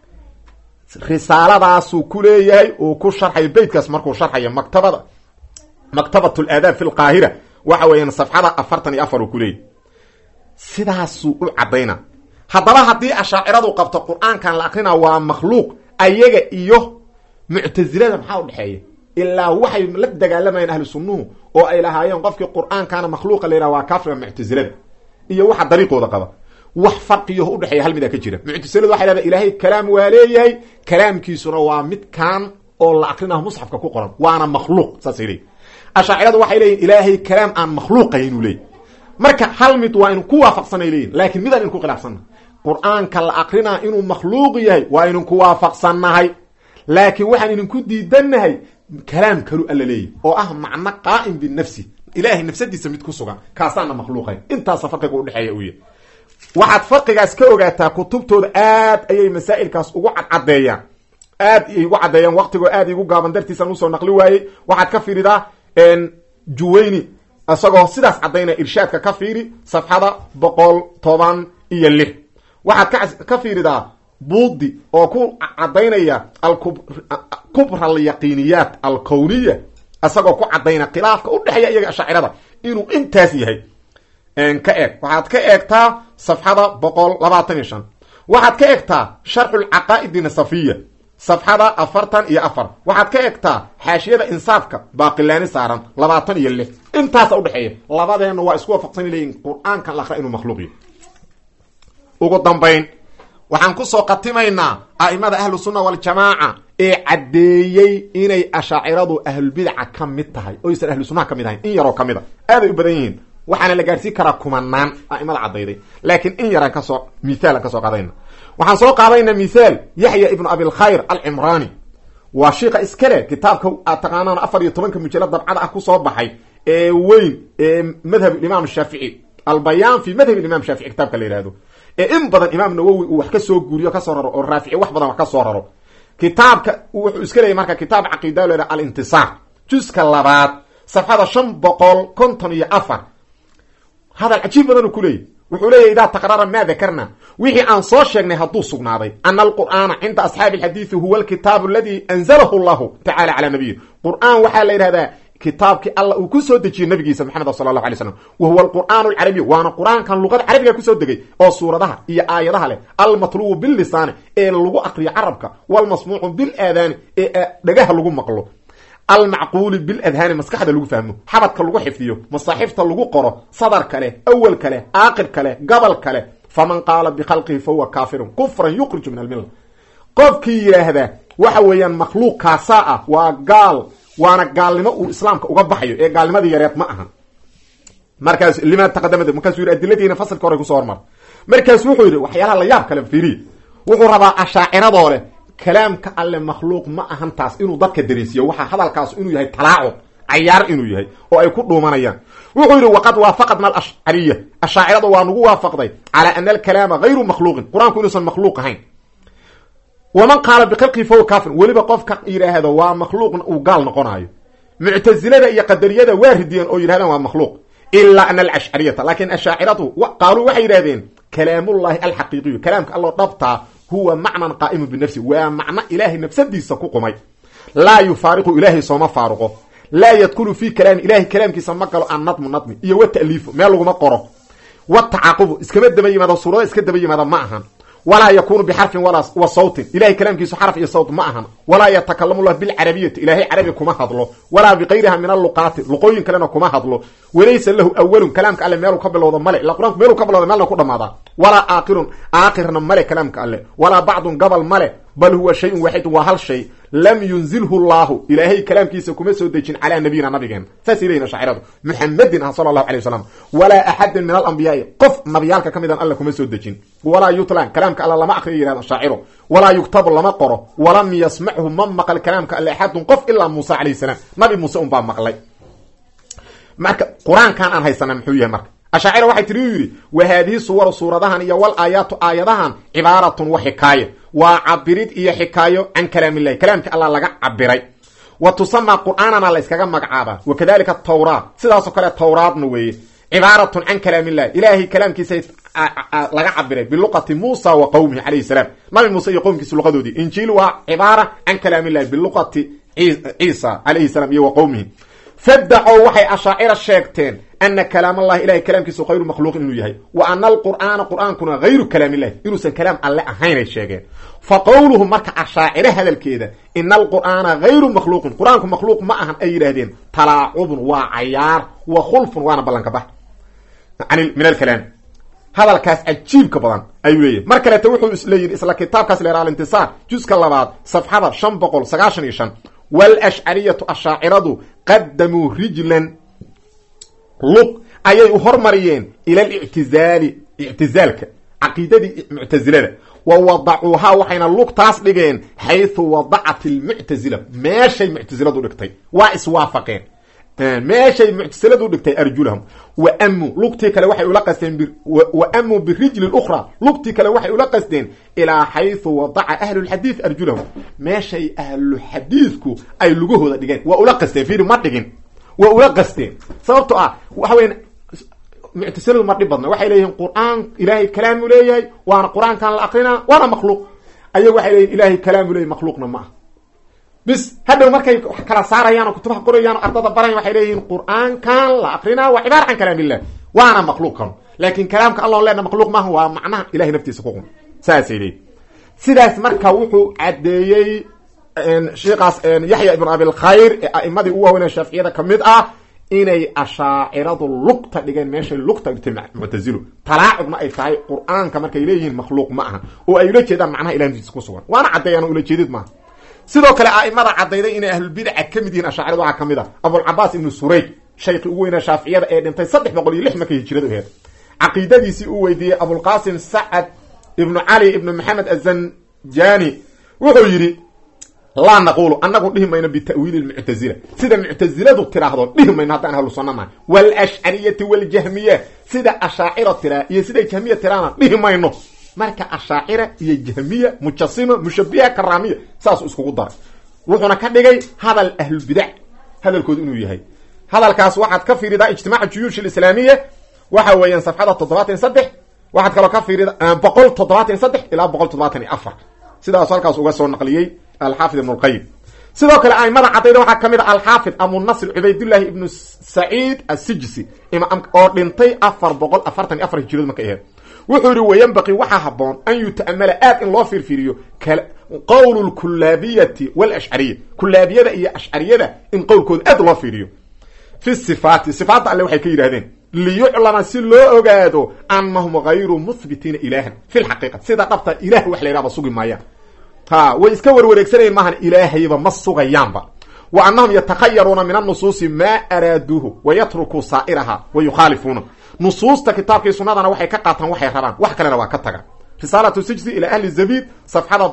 risaaladaasuu ku leeyahay uu ku sharxayo beydkaas markuu sharxayo maktabat alaadaab fi lqaahira waxa weeyaan safxada 44 uu ku leeyahy sidaasuu u caddayna haddaba haddii ashaaciradu qabto qur'aankan la akrina waa makhluuq ayaga iyo muctasilada maxaa u dhexeeya ilaa waxay la dagaalamayeen ahlu sunnuhu oo ay lahaayeen qofkii qur'aankana makhluuqa la yidhaha waa kaafriga muctasilada iyo waxa dariiqooda qaba wax farqiyo u dhexeeya hal midaa ka jira muctasiladu waxay leedahay ilaahay kalaam waa leeyahay kalaamkiisuna waa midkan oo la akrinaho musxafka ku qoran waana makhluuq saasay leeyihin ashaaciradu waxay leeyihin ilaahay kalaam aan makhluuqayn inuu leeyahy marka hal mid waa inu ku waafaqsanay leeyihin laakiin midaan inu ku khilaafsanna qur'aanka la akrinaa inuu makhluuq yahay waa inin ku waafaqsannahay laakiin waxaan idinku diidannahay kalaam kalu alla leeyahy oo ah macno qaa'im binafsi ilaahay nafsadiisa mid ku sugan kaasaana makhluuqayn intaasa farqiga udhexeeya u yahy waxaad farqigaas ka ogaataa kutubtooda aad ayay masaa'ilkaas ugu cadcadeeyaan aad ayay ugu caddeeyaan waqtigoo aad igu gaaban dartiisaan usoo naqli waayey waxaad ka fiiridaa juwayni isagoo sidaas caddaynaya irshaadka ka fiiri safxada 116 waxaad ka fiiridaa buudi oo ku caddaynaya kubra alyaqiiniyaat alkowniya isagoo ku caddaynaya khilaafka u dhexeeya iyaga ashaacirada inuu intaas yahay ka eeg waxaad ka eegtaa safxada 125 waxaad ka eegtaa sharxu lcaqaa'idi nasafiya safxada 44 waxaad ka eegtaa xaashiyada insaafka baaqilaani saaran 26 intaasa udhexeeya labadeenna waa isku waafaqsan leeyihin qur'aankan la akra inuu makhluuq yahy ugu dambayn waxaan kusoo khatimaynaa a'imada ahlu sunna waljamaaca ee caddeeyey inay ashaaciradu ahlulbidaca ka mid tahay oo aysan ahlu sunnaha ka mid ahayn in yaroo ka mid a aaday u badan yihiin waxaana la gaarsiin karaa kumanaan a'imada caddayday laakiin in yaraan kasoo mithaalan kasoo qaadayna waxaan soo qaadayna mithaal yaxya ibnu abilkhayr alcimraani waa shiika iskale kitaabka aad taqaanaan 14 mujallad dabcada ah kusoo baxay ee weyn ee madhab imaam shaafici albayaan fi madhab imaam shaafici kitaabka la yiraahdo ee in badan imaam nawawi uu wax ka soo guuriyo ka soo raro oo raafici wax badan wax ka soo raro kitaabka wuxuu iska leeyahay marka kitaab aqeeda leeyahay al-intisar juska labaad safxada 554 hada ajiib badan ku leeyahay wuxuu leeyahay idaa taqrara ma dhakarna wixii aan soo sheegnay haduu sugnaaday anna al-qur'aana inda ashaabi al-hadith huwa al-kitab alladhi anzalahu Allah ta'ala ala nabiyyi qur'aan waxa la yiraahdaa kitaabki Allah uu ku soo dejiyay nabigiisa Muhammad sallallahu alayhi wasallam wa huwa al-qur'aan al-arabi wa ana qur'aankan luqad arabiga ku soo degay oo suuradaha iyo aayadaha leh al-matluub bil lisan ee lagu aqriyo arabka wal masmuuc bil aadaan ee dhagaha lagu maqlo المعقول بالأذهان مسكحة لغو فهمه حبتك لغو حفظيه مصاحفة لغو قره صدر كله أول كله آخر كله قبل كله فمن قال بخلقه فهو كافر كفرا يخرج من الملة قف كي هذا وحويا مخلوق كاساء وقال وانا قال لما إسلامك وقبحيه إيه قال لما دي يريد معها مركز لما تقدمت مركز يريد أدلتي نفصل كوريكو صور مركز وحوير وحيالها اللي ياب كلام فيري وحو ربا أشاعر دوله كلامك alle makhluuq ma ahan taas inuu dadka dariisiyo waxa hadalkaas inuu yahay talaacud ciyaar inuu yahay oo ay ku dhuumanayaan wuxuu yiri waqad waafaqadna al-ash'ariyya ash'ariyadu waa nagu waafaqday ala anna al-kalama ghayru makhluuq quraanku inuusan makhluuq ahayn waman qala bi khalqi fa huwa kafir waliba qofka yiraahdo waa makhluuq uu gaal noqonayo mu'tazilada iyo qadariyada waaridiyeen oo yiraahdaan waa makhluuq illa anna al-ash'ariyya laakin ash'ariyadu qalu waxay yiraahdeen kalaamullahi al-haqiqi kalaamka Allah dhabta هو معنى قائم بنفسه ومعنى إلهي نفسه دي سكوكمي لا يفارق إلهي صوم فارقه لا يدخل في كلام إلهي كلام كي سمكله عن نظم إيه التأليف ما لغو مقره والتعاقب اسكبت دبي ماذا صورة اسكبت دبي ماذا معها ولا يكون بحرف ولا وصوت إلهي كلام كي حرف يصوت معها ولا يتكلم الله بالعربية إلهي عربي كما هضله ولا بغيرها من اللغات لقوين كلامه كما هضله وليس له أول كلامك على ماله قبل وضع ملك القرآن ماله قبل وضع ماله كل ماذا ولا آخر ملك كلامك عليه ولا بعض قبل ملك بل هو شيء واحد وهل شيء لم ينزله الله إلهي كلام كيسا كما سودجين على نبينا نبينا ساسيلين شاعرات محمد صلى الله عليه وسلم ولا أحد من الأنبياء قف نبيالك كمدان الله كما سودجين ولا يطلع كلامك الله لما أخري هذا الشاعر ولا يكتب لما قره ولم يسمعه من مقل كلامك إلا أحد قف إلا موسى عليه السلام نبي موسى أنبا مقلي marka quraankan aan haysana muxuu yahay marka ash'ari waxay tiri wahadi suuradahan iyo wal aayadahan ibaratun wa hikaya wa abirid iyo hikayo an kalaamillahi kalaamka Allah laga abiray wa tusamma qur'anan la iskaga magacaaba wa kadalika tawraat sidaas oo kale tawraatna weeye ibaratun an kalaamillahi ilahi kalaamkiisa laga abiray bi luqati Musa wa qawmihi alayhi salam nabi Musa iyo qawmkiisa luqadoodii injiil waa ibara an kalaamillahi bi luqati Isa alayhi salam iyo qawmihi فدعوا وحي أشاعر الشيكتين أن كلام الله إلهي كلام كيسو غير مخلوق إنه يهي وأن القرآن كنا غير كلام الله إنه كلام الله أهين الشيكين فقولهم مركع أشاعر هذا الكيدة إن القرآن غير مخلوق القرآن مخلوق ما أهن أي رهدين تلاعب وعيار وخلف وانا بلنك به من الكلام هذا الكاس أجيب كبضان أيوه مركع لتوحوا إسلا كتاب كاس ليرى الانتصار جزء كاللبات صفحة شنبقل سقاشن يشان والأشعرية الشاعرة قدموا رجلا لق أي هرمريين إلى اعتزالك عقيدة معتزلة ووضعوها وحين اللق تصدقين حيث وضعت المعتزلة ما شيء معتزلة دولكتين وإسوافقين ما شيء معتزلة دولكتين أرجلهم وأموا لقتك لوحي يلقستين وأموا بالرجل الأخرى لقتك لوحي يلقستين إلى حيث وضع أهل الحديث أرجلهم ما شيء أهل الحديثكو أي لقوه دقين وألقستين فيه مردقين وألقستين سببتوا وحوين معتزلة المرضبضنا وحي إليهم قرآن إلهي كلام إليهي وأنا قرآن كان لأقرنا وأنا مخلوق أي وحي إليهم إلهي كلام إليهي مخلوقنا معه بس هذا مركي كلا صاريان وكتبها قريان أرض برين وحي إليهم قرآن كان لأقرنا وعبارة عن كلام الله وأنا مخلوق لكن كلامك الله لأنه مخلوق ما هو معناه إلهي نفتي سقوقنا ساسي لي سيداس مركا وحو عديي شيقاس يحيى ابن أبي الخير أئمدي هو هنا الشافعية كمدأة inay ashaaciradu lugta dhigeen meeshay lugta dhigtay muctazilo talaacubna ay tahay qur-aanka markay leeyihiin makhluuq ma aha oo ay ula jeedaan macnaha ilaahdiisa ku sugan waana caddeeyaan ula jeedid maaha sidoo kale a'imada caddayday inay ahlulbidaca ka mid yihiin ashaacirada waxaa ka mid a abulcabaas ibnu surayj shaykhi ugu weynaa shaaficiyada ee dhintay 306 markay hijradu aheed caqiidadiisii uu weydiiyey abulqaasim sacad ibnu cali ibnu maxamed azanjani wuxuu yidhi laa naqulu anagu dhihi mayno bita'wiili lmuctazila sida muctaziladu tiraahdo dhihi mayno haddaan ahlu sunna nahay walashcariyati waljahmiya sida ashaacira tiraa iyo siday jahmiya tiraana dhihi mayno marka ashaacira iyo jahmiya mujasima mushabiha karaamiya saasuu iskugu daray wuxuuna ka dhigay hadal ahlulbidac hadalkoodu inuu yahay hadalkaas waxaad ka fiiridaa ijtimaaca juyuush alislaamiya waxa weeyaan safxada 73 waxaad kaloo ka fiirida 173 ilaa 174 sidaas halkaas uga soo naqliyey الحافظ ابن القيم sidoo kale aimada cadayda waxaa ka mid a alxaafid abu nasr cubaydullaahi ibnu saciid asijsi oo dhintay 444 hijriyad markay ahayd wuxuu yidhi wayanbaqii waxaa haboon an yuta'amala aad in loo fiirfiiriyo qowl lkulaabiyati walashcariya kulaabiyada iyo ashcariyada in qowlkooda aad loo fiiriyo fi sifaati sifaadda alle waxay ka yidhahdeen liyuclama si loo ogaado annahum gayru muhbitiina ilaahan fi lxaqiiqa sida dhabta ilah wax la yidhahba sugi maayaan way iska warwareegsanayen maahan ilaahayba ma sugayaanba wa annahum yatakhayaruuna min annusuusi maa araaduuhu wayatrukuu saa'iraha wa yukhaalifuuna nusuusta kitaabkii sunnadana waxay ka qaataan waxay rabaan wax kalena waa ka tagaan risaalatu sijzi ilaa ahli zabiid safxada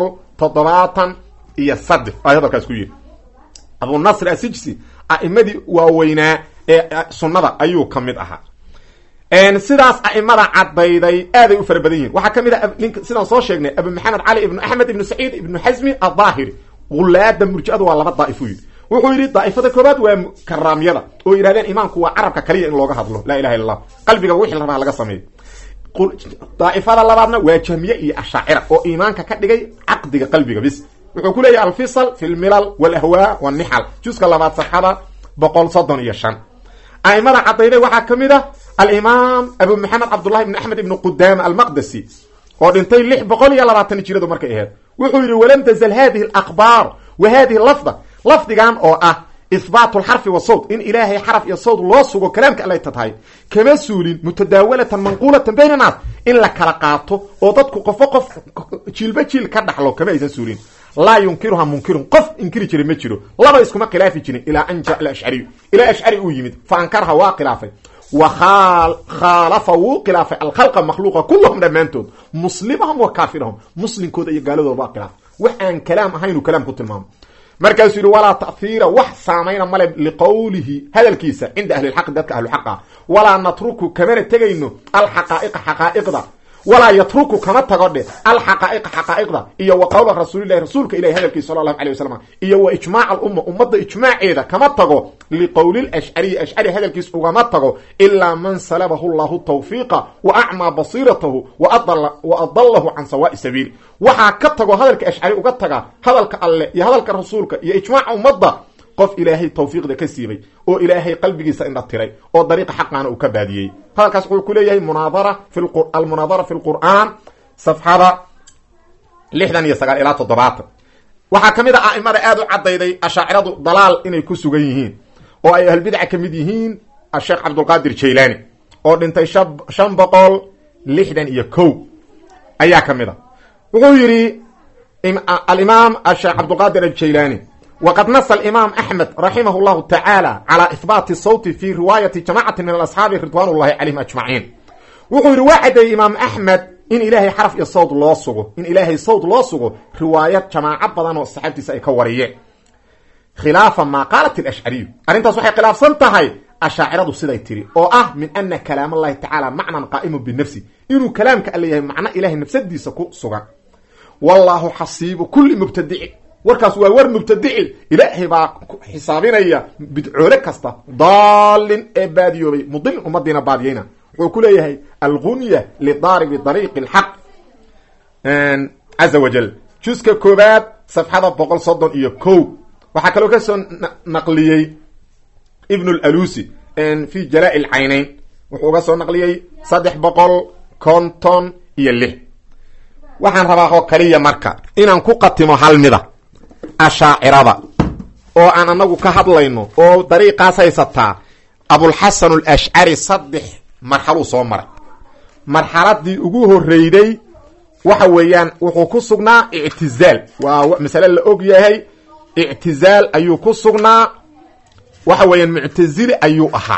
173 ay hadalkaas ku yidhi abu nasr asijsi a'imadii waaweynaa ee sunnada ayuu ka mid ahaa sidaas a'imada cadayday aaday u fara badan yihiin waxaa ka mid ah ninka sidaan soo sheegnay abu maxamed cali ibnu axmed ibnu saciid ibnu xasmi adhaahiri qulaada murji'adu waa laba daa'ifo yidhi wuxuu yidhi daa'ifada koobaad waa karaamiyada oo yidhahdeen imaamku waa carabka kaliya in looga hadlo laa ilaha illa allah qalbiga wixii la rabaa laga sameeyo daa'ifada labaadna waa jahmiye iyo ashaacira oo iimaanka ka dhigay caqdiga qalbiga bis wuxuu ku leeyahay alfisal fi lmilal walahwaa walnixal juska labaad safxada 135 a'imada cadayday waxaa ka mid ah alimaam abu maxamed cabdullahi ibn axmed ibnu qudaama almaqdasi oo dhintay 620 hijriyadu markay ahayd wuxuu yidhi walam tazal hadihi alaqbaar wa hadihi lafda lafdigan oo ah ihbaatu lxarfi wasawt in ilaahay xaraf iyo sawt loo sugo kalaamka allay tahay kama suulin mutadaawalatan manquulatan bayna naas in la kala qaato oo dadku qofo qof jiilba jiil ka dhaxlo kama aysan suulin laa yunkiruha munkirun qof inkiri jiray ma jiro laba iskuma khilaafi jirin ilaa an jaa alashcariyu ilaa ashcari uu yimid fa ankarha waa khilaafay وخالف وخلاف الخلق مخلوقه كلهم دمانتود مسلمهم وكافرهم مسلم كود iyo gaaladooda baa khilaaf wax aan kalaam ahayn kalaam ku tilmaamo markaas yiri wala ta'thira wax saameeyna male liqawlihi hadalkiisa inda ahli alhaq dadka ahli alhaq wala natruku kamana tagayno alhaqa'iq haqa'iqda ولا يتركوا كما تغدي الحقائق حقائقها iyo وقول رسول الله رسولك الى هذا صلى الله عليه وسلم iyo واجماع الامه امه اجماعيده كما تغو لقول الاشعري اشعري هذا الكيس وما تغو الا من سلبه الله التوفيق واعمى بصيرته واضله عن سواء السبيل وحا كتغو هذا الاشعري uga taga hadalka alle iyo hadalka rasuulka iyo ijmaac umada qof ilaahay tawfiiqda ka siibay oo ilaahay qalbigiisa inda tiray oo dariiqa xaqana uu ka baadiyay halkaas wuxuu ku leeyahay munadara fi alquran safhada 69 ila 7 waxa kamid ah aimada aad u cadayday ashaaciradu dalaal inay ku sugan yihiin oo ay ahl bid'a kamid yihiin Sheikh Abdul Qadir Jilani oo dhintay 561 ayaa kamid ah wuxuu yiri al-imam Sheikh Abdul Qadir Jilani وقد نص الإمام أحمد رحمه الله تعالى على إثبات الصوت في رواية جماعة من الأصحاب رضوان الله عليهم أجمعين وقال واحد الإمام أحمد إن إلهي حرف الصوت الله صغو إن إلهي صوت الله صغو رواية جماعة بدن والصحابة سيكورية خلافا ما قالت الأشعري أنت صحيح خلاف سنتهي أشاعرة السيدة أو من أن كلام الله تعالى معنى قائم بالنفس إنه كلامك اللي معنى إلهي النفس دي صغو والله حصيب كل مبتدع warkaas waa war mubtadici ilaahay baa xisaabinaya bidcoole kasta daalin ee baadiyoobay mudil umadina baadiyayna wuxuu ku leeyahay al-ghunya li darib tariiq al-haq azza wa jal juska koobaad safxada 131 waxa kale oo ka soo naqliyay ibn al-alusi fi jalaa' al-aynayn wuxuu ga soo naqliyay 356 waxaan rabaa oo kaliya marka inaan ku qatimo hal mida ashaacirada oo aan anagu ka hadlayno oo dariiqaas haysataa abulxasan alashcari 3 marxaluu soo maray. marxaladii ugu horreyday waxa weeyaan wuxuu ku sugnaa ictizaal, waa masale la og yahay. ictizaal ayuu ku sugnaa, waxa weeyaan muctazili ayuu ahaa,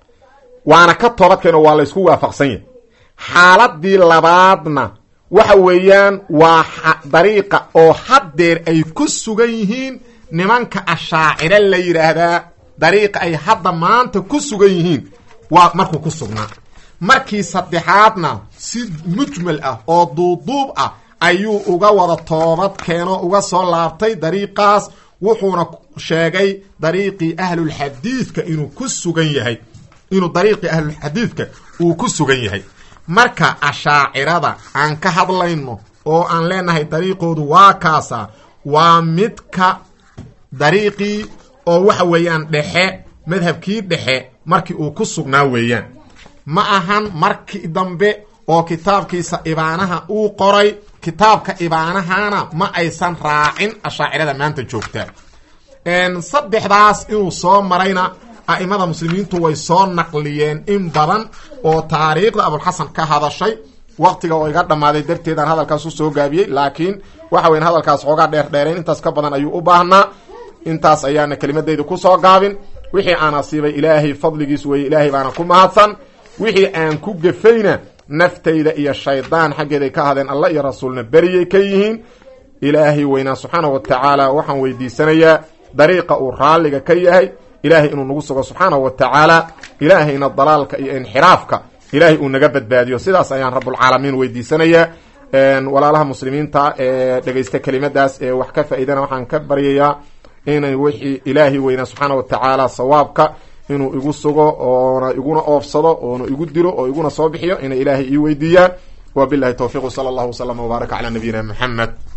waana ka toobadkeeno waa la isku waafaqsan yahay. xaaladii labaadna waxa weeyaan waa dariiqa oo haddeer ay ku sugan yihiin nimanka ashaacira la yidhaahdaa, dariiqa ay hadda maanta ku sugan yihiin waa markuu ku sugnaa. markii saddexaadna si mujmal ah oo duuduub ah ayuu uga wada toobad keeno uga soo laabtay dariiqaas, wuxuuna sheegay dariiqii ahlulxadiidka inuu ku sugan yahay, inuu dariiqii ahlulxadiidka uu ku sugan yahay. marka ashaacirada aan ka hadlayno oo aan leenahay dariiqoodu waa kaasa, waa midka dariiqii oo waxa weeyaan dhexe, madhabkii dhexe markii uu ku sugnaa weeyaan. ma ahan markii dambe oo kitaabkiisa ibaanaha uu qoray. kitaabka ibaanahana ma aysan raacin ashaacirada maanta joogtaa. saddexdaas inuu soo marayna a'imada muslimiintu way soo naqliyeen in badan oo taariikhda abulxasan ka hadashay. waqtiga oo iga dhammaaday darteedaan hadalkaas u soo gaabiyey, laakiin waxa weyn hadalkaas xoogaa dheerdheerayn intaas ka badan ayuu u baahnaa. intaas ayaana kelimadayda ku soo gaabin. wixii aan asiibay ilaahay fadligiis weeye, ilaahay baana ku mahadsan. wixii aan ku gefayna naftayda iyo shaydaan xaggeeday ka hadeen, alla iyo rasuulna beriyay ka yihiin. ilaahay weynaa subxaanahu wa tacaala waxaan weydiisanayaa dariiqa uu raalliga ka yahay ilaahay inuu nagu sugo subxaanahu wa tacaala. ilaahayna dalaalka iyo inxiraafka ilaahay uu naga badbaadiyo. sidaas ayaan rabbulcaalamiin weydiisanayaa. walaalaha muslimiinta ee dhegaysta kelimadaas ee wax ka faa'iidana waxaan ka baryayaa inay wixii ilaahay weynaa subxaanahu wa tacaala sawaabka inuu igu sugo oona iguna oofsado oona igu diro oo iguna soo bixiyo inay ilaahay ii weydiiyaan. wabillahi tawfiiq, sala allahu wasalama wbaaraka calaa nabiyina maxamed.